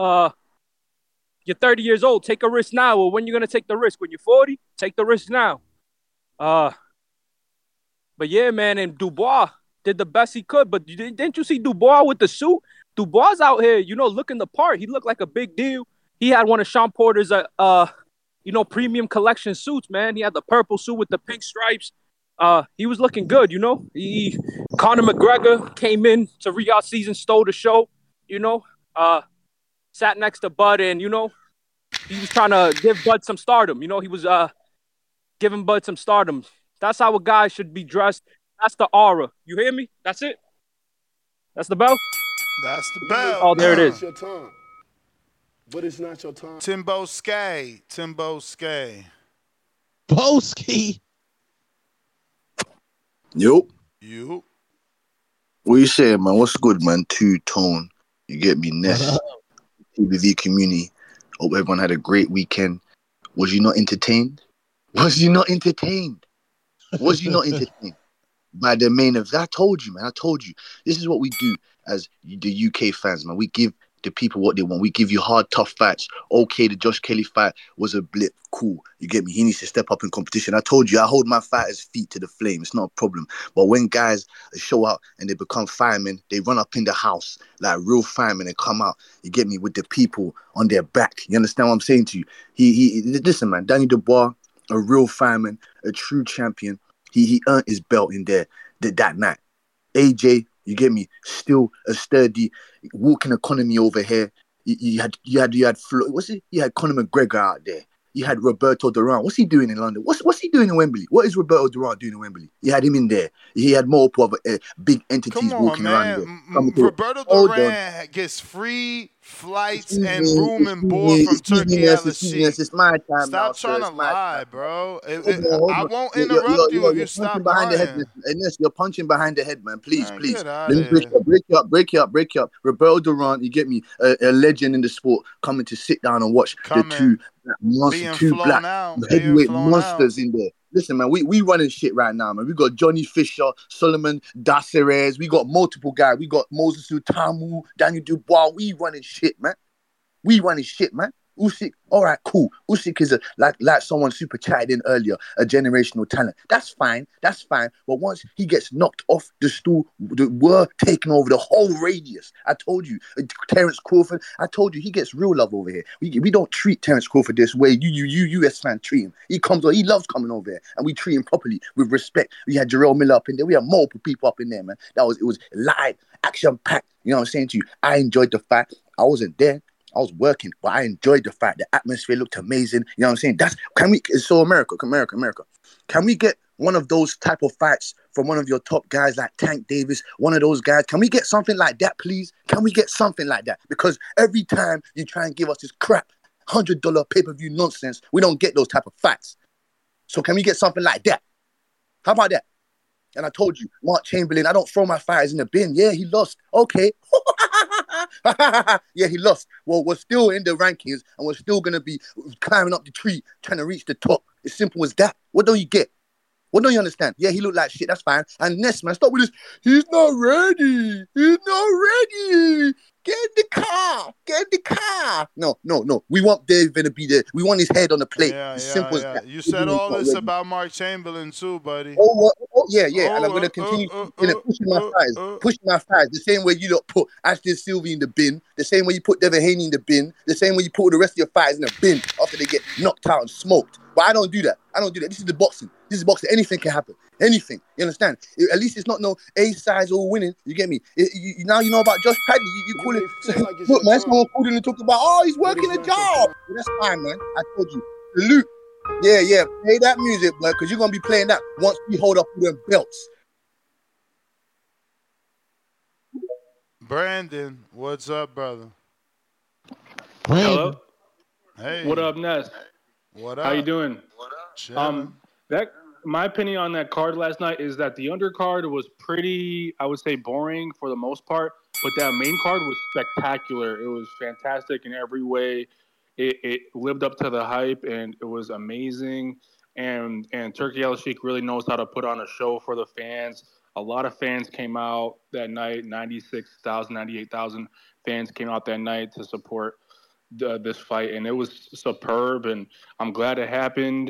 You're 30 years old. Take a risk now. Or when you're going to take the risk? When you're 40? Take the risk now. But yeah, man, and Dubois did the best he could. But didn't you see Dubois with the suit? Dubois out here, you know, looking the part. He looked like a big deal. He had one of Sean Porter's, you know, premium collection suits, man. He had the purple suit with the pink stripes. He was looking good, you know. Conor McGregor came in to Riyadh season, stole the show, you know. Sat next to Bud, and, you know, he was trying to give Bud some stardom. You know, he was giving Bud some stardom. That's how a guy should be dressed. That's the aura. You hear me? That's it? That's the bell? That's the bell. Oh, there it is. It's your time. But it's not your time. Timbo Skay. Boski. Yo. You. What you saying, man? What's good, man? Two-tone. You get me? Ness. TBV community. Hope everyone had a great weekend. Was you not entertained? Was you not entertained by the main event? I told you, man. I told you. This is what we do as the UK fans, man. We give the people what they want. We give you hard, tough fights. Okay, the Josh Kelly fight was a blip. Cool. You get me? He needs to step up in competition. I told you, I hold my fighters' feet to the flame. It's not a problem. But when guys show up and they become firemen, they run up in the house like real firemen and come out, you get me, with the people on their back. You understand what I'm saying to you? Listen, man, Danny Dubois, a real fireman, a true champion. He earned his belt in there that night. AJ, You get me? Still a sturdy walking economy over here. You had you had Conor McGregor out there. You had Roberto Duran. What's he doing in London? What's he doing in Wembley? What is Roberto Duran doing in Wembley? You had him in there. He had multiple other big entities walking around there. Roberto Duran gets free flights and room and board from Turkey LSC. It's my time. Stop trying to lie, bro. I won't interrupt you if you stop lying. Unless you're punching behind the head, man. Please. Let me break you up. Roberto Duran, you get me? A legend in the sport coming to sit down and watch two black heavyweight monsters in there. Listen, man, we running shit right now, man. We got Johnny Fisher, Solomon Daceres. We got multiple guys. We got Moses Utamu, Daniel Dubois. We running shit, man. Usyk, all right, cool. Usyk is like someone super chatted in earlier, a generational talent. That's fine. But once he gets knocked off the stool, we're taking over the whole radius. I told you, Terence Crawford. I told you, he gets real love over here. We don't treat Terence Crawford this way. You US fan treat him. He loves coming over here, and we treat him properly with respect. We had Jarrell Miller up in there. We had multiple people up in there, man. It was live, action packed. You know what I'm saying to you? I enjoyed the fact I wasn't there. I was working, but I enjoyed the fact the atmosphere looked amazing. You know what I'm saying? It's so America. Can we get one of those type of fights from one of your top guys like Tank Davis, one of those guys? Can we get something like that, please? Can we get something like that? Because every time you try and give us this crap $100 pay-per-view nonsense, we don't get those type of fights. So can we get something like that? How about that? And I told you, Mark Chamberlain, I don't throw my fighters in the bin. Yeah, he lost. Okay. Yeah, he lost. Well, we're still in the rankings and we're still going to be climbing up the tree, trying to reach the top. As simple as that. What don't you get? What don't you understand? Yeah, he looked like shit. That's fine. And Ness, man, stop with this. He's not ready. Get in the car. No. We want David to be there. We want his head on the plate. Simple as that. You said all this about Mark Chamberlain too, buddy. Yeah. And I'm going to continue pushing my thighs. The same way you don't put Ashley Sylvie in the bin. The same way you put Devin Haney in the bin. The same way you put the rest of your fighters in the bin after they get knocked out and smoked. But I don't do that. This is the boxing. Anything can happen. Anything. You understand? At least it's not no A size or winning. You get me? Now you know about Josh Padley. You call it. Look, man, someone called in and talked about, he's working a job. Well, that's fine, man. I told you. Salute. Yeah. Play that music, blood, because you're going to be playing that once we hold up them belts. Brandon, what's up, brother? Hello. Hey. What up, Ness? What up? How you doing? What up? My opinion on that card last night is that the undercard was pretty, I would say, boring for the most part, but that main card was spectacular. It was fantastic in every way. It lived up to the hype, and it was amazing. And Turkey Al-Sheikh really knows how to put on a show for the fans. A lot of fans came out that night. 98,000 fans came out that night to support this fight, and it was superb, and I'm glad it happened.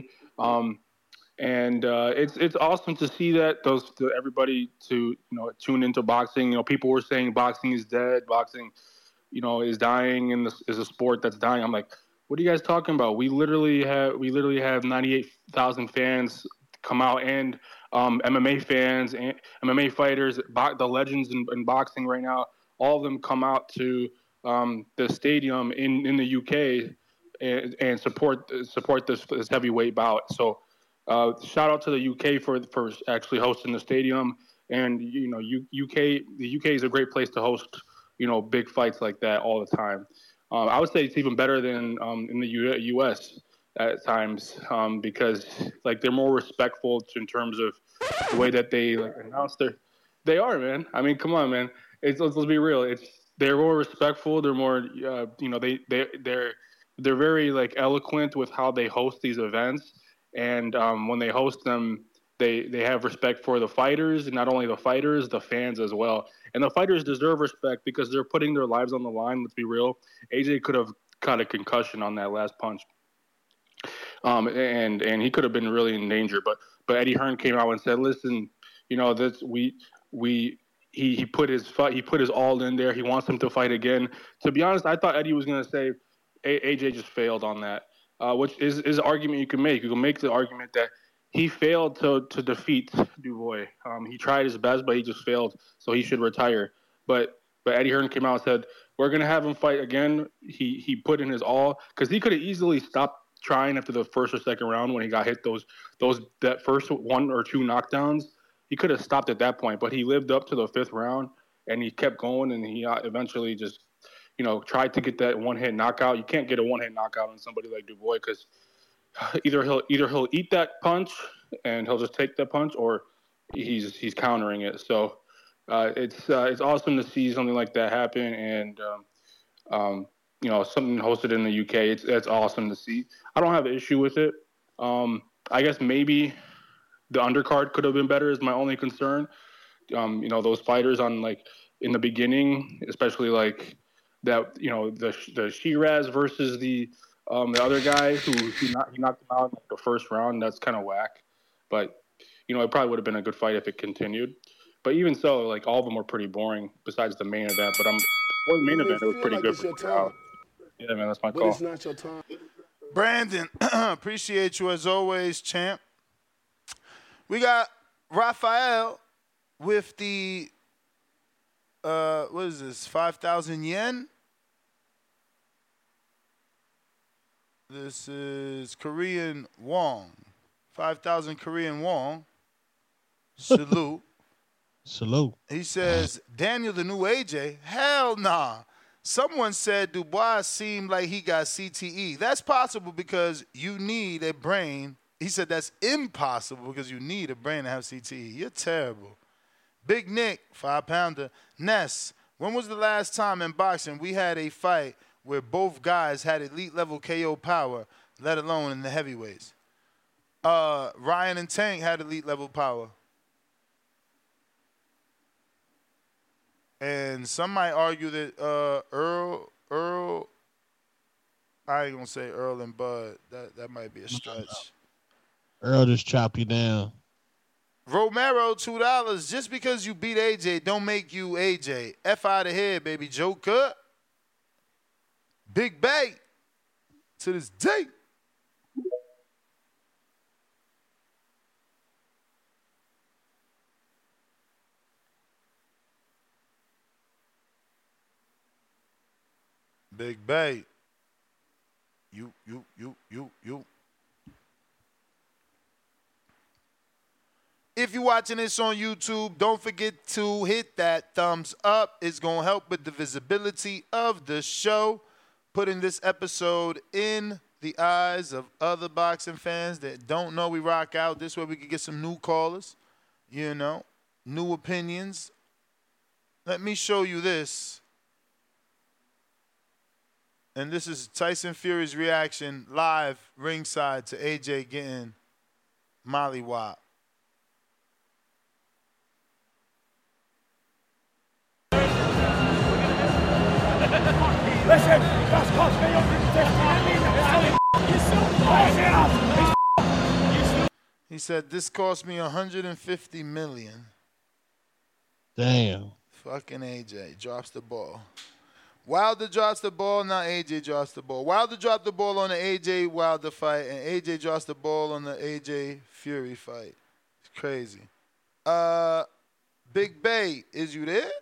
It's awesome to see that everybody to tune into boxing. People were saying boxing is dead, boxing is dying, and is a sport that's dying. I'm like, what are you guys talking about? We literally have 98,000 fans come out, and MMA fans and MMA fighters, the legends in boxing right now, all of them come out to the stadium in the UK and support this heavyweight bout. So shout out to the UK for actually hosting the stadium. And the UK is a great place to host big fights like that all the time. I would say it's even better than in the US at times because they're more respectful in terms of the way that they announce they are, man. I mean, come on, man. Let's be real. They're more respectful. They're more, they're very eloquent with how they host these events. And when they host them, they have respect for the fighters, and not only the fighters, the fans as well. And the fighters deserve respect because they're putting their lives on the line. Let's be real. AJ could have caught a concussion on that last punch. And he could have been really in danger. But Eddie Hearn came out and said, listen, He put his all in there. He wants him to fight again. To be honest, I thought Eddie was going to say AJ just failed on that, which is an argument you can make. You can make the argument that he failed to defeat Dubois. He tried his best, but he just failed, so he should retire. But Eddie Hearn came out and said, we're going to have him fight again. He put in his all, because he could have easily stopped trying after the first or second round when he got hit that first 1 or 2 knockdowns. He could have stopped at that point, but he lived up to the 5th round, and he kept going, and he eventually just, tried to get that one-hit knockout. You can't get a one-hit knockout on somebody like Dubois, because either he'll eat that punch and he'll just take that punch, or he's countering it. So it's awesome to see something like that happen, and something hosted in the UK. It's awesome to see. I don't have an issue with it. I guess maybe the undercard could have been better is my only concern. Those fighters on in the beginning, especially that, the Shiraz versus the other guy who he knocked him out in the first round. That's kind of whack. But it probably would have been a good fight if it continued. But even so, all of them were pretty boring besides the main event. But for the main event, it was pretty good for the crowd. Yeah, man, that's my call. But it's not your time. Brandon, appreciate you as always, champ. We got Rafael with the, what is this, 5,000 yen? This is Korean won. 5,000 Korean won. Salute. Salute. He says, Daniel the new AJ? Hell nah. Someone said Dubois seemed like he got CTE. That's possible because you need a brain. He said that's impossible because you need a brain to have CTE. You're terrible. Big Nick, 5-pounder. Ness, when was the last time in boxing we had a fight where both guys had elite level KO power, let alone in the heavyweights? Ryan and Tank had elite level power. And some might argue that Earl, I ain't gonna say Earl and Bud. That might be a stretch. Earl just chop you down. Romero, $2. Just because you beat AJ don't make you AJ. F out of here, baby. Joker. Big Bay. To this day. Big Bay. You. If you're watching this on YouTube, don't forget to hit that thumbs up. It's going to help with the visibility of the show, putting this episode in the eyes of other boxing fans that don't know we rock out. This way we can get some new callers, new opinions. Let me show you this. And this is Tyson Fury's reaction live ringside to AJ getting mollywopped. Listen, das cost me He said, this cost me $150 million. Damn. Fucking AJ drops the ball. Wilder drops the ball, now AJ drops the ball. Wilder dropped the ball on the AJ Wilder fight, and AJ drops the ball on the AJ Fury fight. It's crazy. Big Bay, is you there?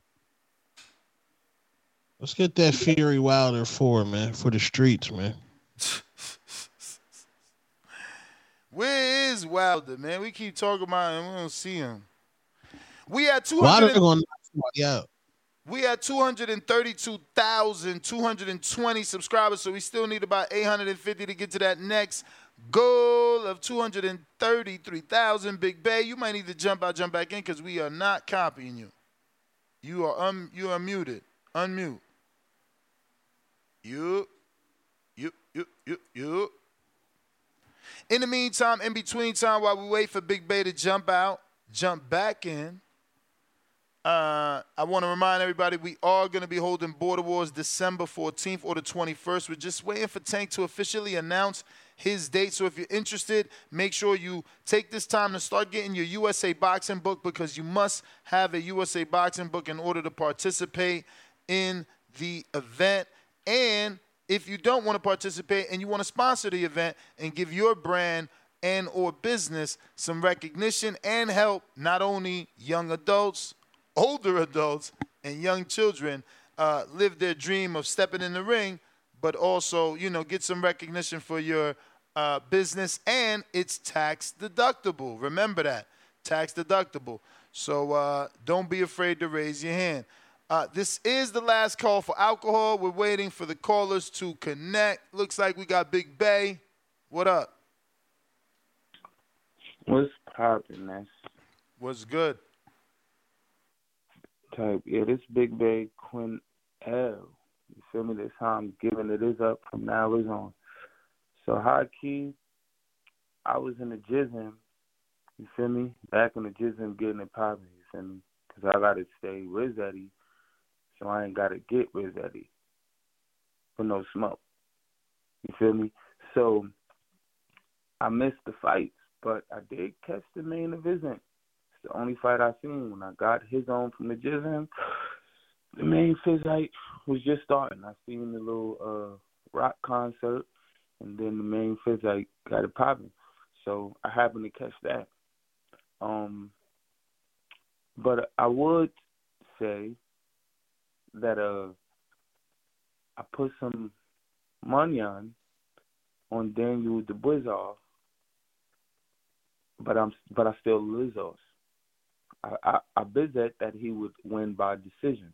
Let's get that Fury Wilder 4, man, for the streets, man. Where is Wilder, man? We keep talking about him. We don't see him. We had 200. Wilder gonna knock somebody out. We had 232,220 subscribers, so we still need about 850 to get to that next goal of 233,000. Big Bay, you might need to jump back in because we are not copying you. You are muted. Unmute. You. In the meantime, in between time, while we wait for Big Bay to jump back in, I want to remind everybody we are going to be holding Border Wars December 14th or the 21st. We're just waiting for Tank to officially announce his date. So if you're interested, make sure you take this time to start getting your USA Boxing book because you must have a USA Boxing book in order to participate in the event. And if you don't want to participate and you want to sponsor the event and give your brand and or business some recognition and help not only young adults, older adults, and young children live their dream of stepping in the ring, but also, get some recognition for your business, and it's tax deductible. Remember that, tax deductible. So don't be afraid to raise your hand. This is the last call for alcohol. We're waiting for the callers to connect. Looks like we got Big Bay. What up? What's poppin', man? What's good? This Big Bay Quinn L. You feel me? This how I'm giving it is up from now on. So high key, I was in the jism, you feel me? Back in the jism getting it poppin', you feel me? Because I got to stay Rizzetti, so I ain't got to get Rizzetti for no smoke. You feel me? So I missed the fights, but I did catch the main event. It's the only fight I seen. When I got his on from the jism, the main fight was just starting. I seen the little rock concert, and then the main fight got it popping. So I happened to catch that. But I would say that I put some money on Daniel Dubois, but I still Lizos. I bet that he would win by decision.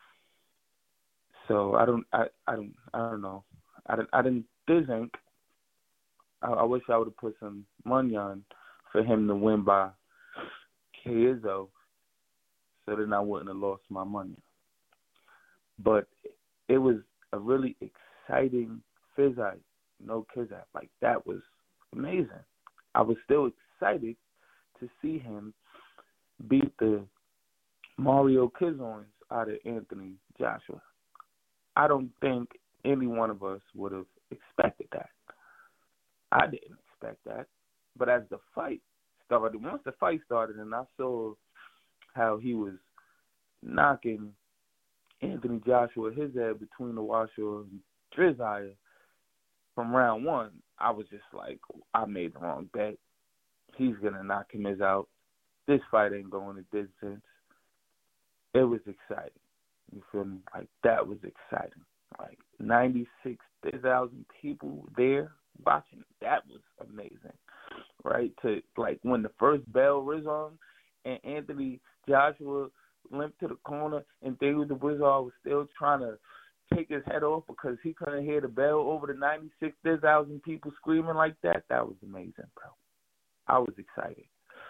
So I don't know. I didn't think. I wish I would have put some money on for him to win by KO, so then I wouldn't have lost my money. But it was a really exciting fight. No Kizak. Like, that was amazing. I was still excited to see him beat the Mario Kizoins out of Anthony Joshua. I don't think any one of us would have expected that. I didn't expect that. But as the fight started, once the fight started and I saw how he was knocking Anthony Joshua, his head between the washer and Drizaya from round one, I was just like, I made the wrong bet. He's going to knock him out. This fight ain't going a distance. It was exciting. You feel me? Like, that was exciting. Like, 96,000 people there watching. That was amazing. Right? To, like, when the first bell was on and Anthony Joshua limped to the corner and Daniel Dubois was still trying to take his head off because he couldn't hear the bell over the 96,000 people screaming like that. That was amazing, bro. I was excited.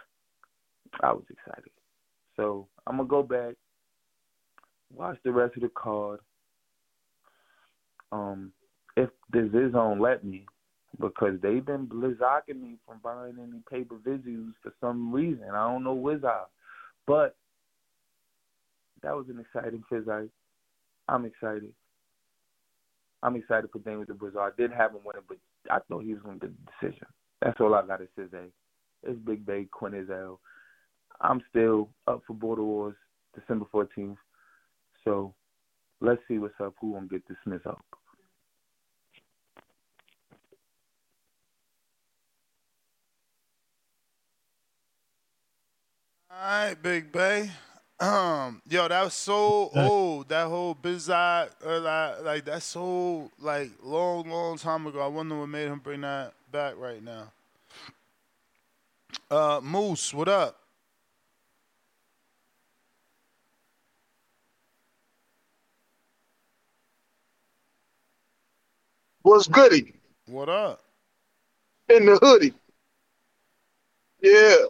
So I'm going to go back, watch the rest of the card. If the Zizone let me, because they've been blizzocking me from buying any pay-per-views for some reason. I don't know wizard. But that was an exciting fight. I'm excited. I'm excited for Daniel Dubois. I did have him win, but I thought he was going to get the decision. That's all I got to say. It's Big Bay Quinn Izal. I'm still up for Border Wars December 14th. So let's see what's up. Who won't get dismissed up? All right, Big Bay. Yo, that was so old. That whole Bizarre, like that's so like long time ago. I wonder what made him bring that back right now. Moose, what up? What's goody? What up? In the hoodie. Yeah.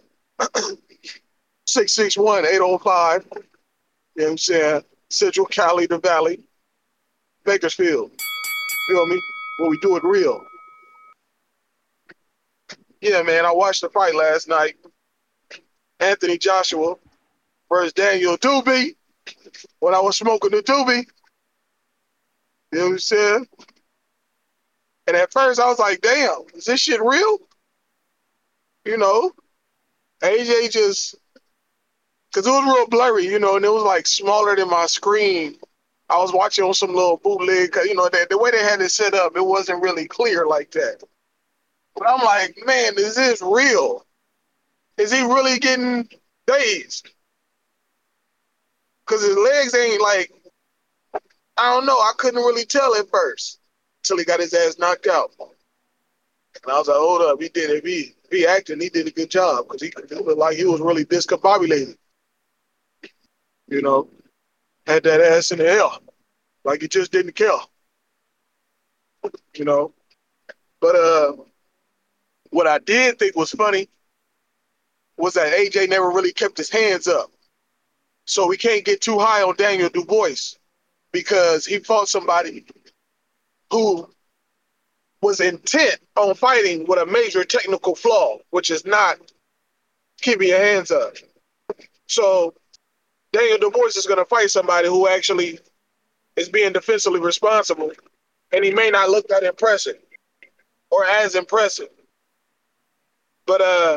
661-805. You know what I'm saying? Central Cali, the Valley. Bakersfield. You feel me? Where we do it real. Yeah, man, I watched the fight last night. Anthony Joshua versus Daniel Doobie. When I was smoking the Doobie. You know what I'm saying? And at first I was like, damn, is this shit real? You know? AJ just, because it was real blurry, you know, and it was like smaller than my screen. I was watching on some little bootleg, you know, the way they had it set up, it wasn't really clear like that. But I'm like, man, is this real? Is he really getting dazed? Because his legs ain't like, I don't know. I couldn't really tell at first until he got his ass knocked out. And I was like, hold up, he did it. If he acting, he did a good job because he looked like he was really discombobulated. You know, had that ass in the air like he just didn't care. You know, but what I did think was funny was that AJ never really kept his hands up. So we can't get too high on Daniel Dubois because he fought somebody who was intent on fighting with a major technical flaw, which is not keeping your hands up. So Daniel Dubois is going to fight somebody who actually is being defensively responsible, and he may not look that impressive or as impressive. But I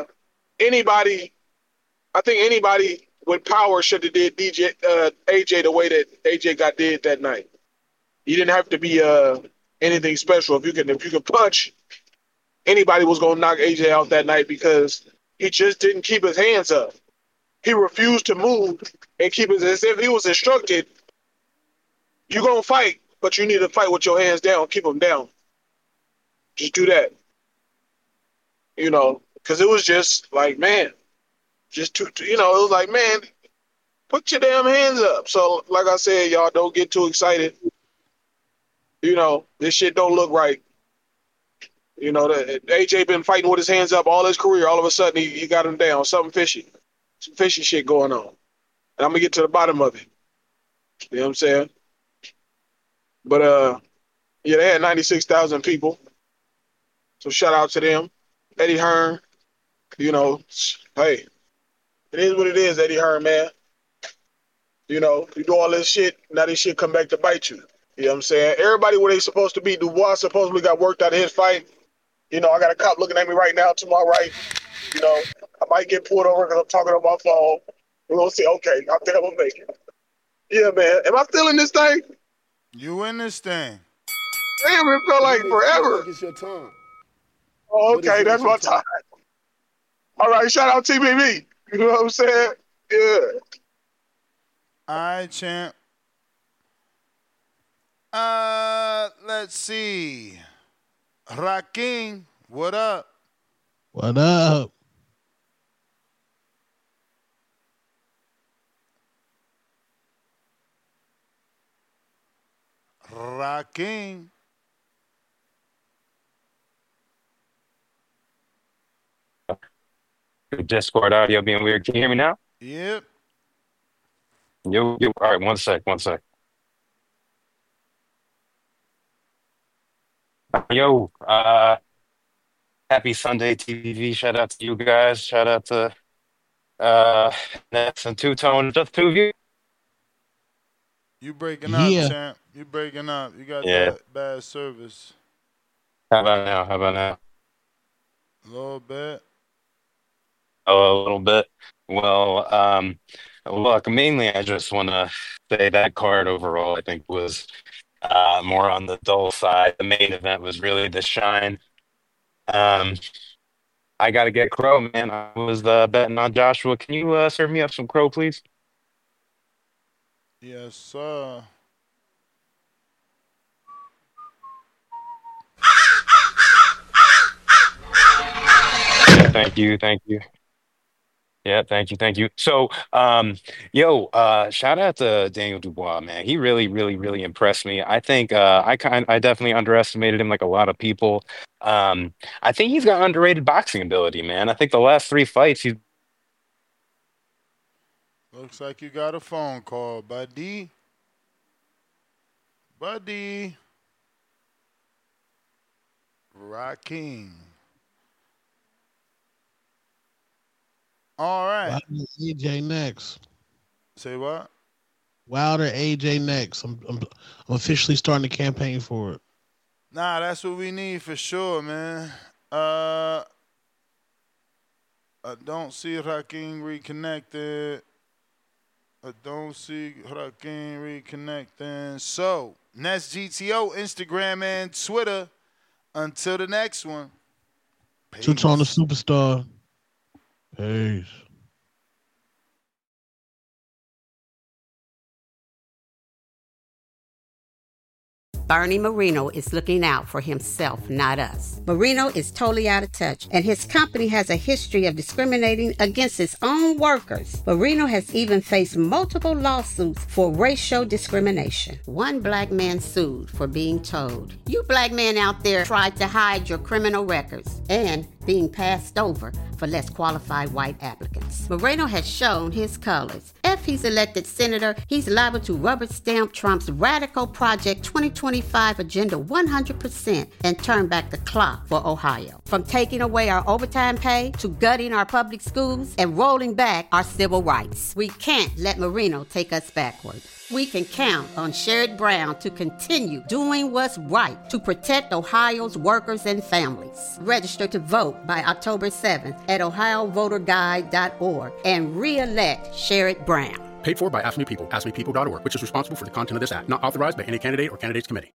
think anybody with power should have did AJ the way that AJ got did that night. You didn't have to be anything special. If you can punch, anybody was gonna knock AJ out that night because he just didn't keep his hands up. He refused to move and keep it as if he was instructed. You're gonna fight, but you need to fight with your hands down, keep them down. Just do that. You know, because it was just like, man, just too, it was like, man, put your damn hands up. So, like I said, y'all don't get too excited. You know, this shit don't look right. You know, AJ been fighting with his hands up all his career. All of a sudden, he got him down. Something fishy. Some fishy shit going on. And I'm going to get to the bottom of it. You know what I'm saying? But, yeah, they had 96,000 people. So shout out to them. Eddie Hearn, you know, hey, it is what it is, Eddie Hearn, man. You know, you do all this shit, now this shit come back to bite you. You know what I'm saying? Everybody where they supposed to be, Dubois supposedly got worked out of his fight. You know, I got a cop looking at me right now to my right. You know, I might get pulled over because I'm talking on my phone. We're going to see, okay, I think I'm going to make it. Yeah, man. Am I still in this thing? You in this thing. Damn, it felt like forever. It's your time. Oh, okay, that's my time. All right, shout out TBB. You know what I'm saying? Yeah. All right, champ. Let's see. Rakim, what up? What up? Rakim. Discord audio being weird. Can you hear me now? Yep. Yo. All right, one sec. Yo, happy Sunday, TV. Shout out to you guys. Shout out to Nets and Two Tone. Just two of you. You breaking up, champ. You breaking up. You got that bad service. How about now? A little bit. Oh, a little bit. Well, look, mainly I just want to say that card overall, I think, was more on the dull side. The main event was really the shine. I got to get Crow, man. I was betting on Joshua. Can you serve me up some Crow, please? Yes, sir. Yeah, thank you. Yeah, thank you. So, shout out to Daniel Dubois, man. He really, really, really impressed me. I think I definitely underestimated him like a lot of people. I think he's got underrated boxing ability, man. I think the last 3 fights he's Looks like you got a phone call, buddy. Rakim. All right. Wilder, AJ next. Say what? Wilder, AJ next. I'm officially starting the campaign for it. Nah, that's what we need for sure, man. I don't see Rakim reconnected. So, Nets GTO, Instagram and Twitter. Until the next one. Two-Tone the Superstar. Peace. Bernie Marino is looking out for himself, not us. Marino is totally out of touch, and his company has a history of discriminating against its own workers. Marino has even faced multiple lawsuits for racial discrimination. One black man sued for being told, "You black men out there tried to hide your criminal records," and being passed over for less qualified white applicants. Moreno has shown his colors. If he's elected senator, he's liable to rubber stamp Trump's radical Project 2025 agenda 100% and turn back the clock for Ohio. From taking away our overtime pay to gutting our public schools and rolling back our civil rights. We can't let Marino take us backward. We can count on Sherrod Brown to continue doing what's right to protect Ohio's workers and families. Register to vote by October 7th at ohiovoterguide.org and re-elect Sherrod Brown. Paid for by Ask Me People, askmepeople.org, which is responsible for the content of this act. Not authorized by any candidate or candidates committee.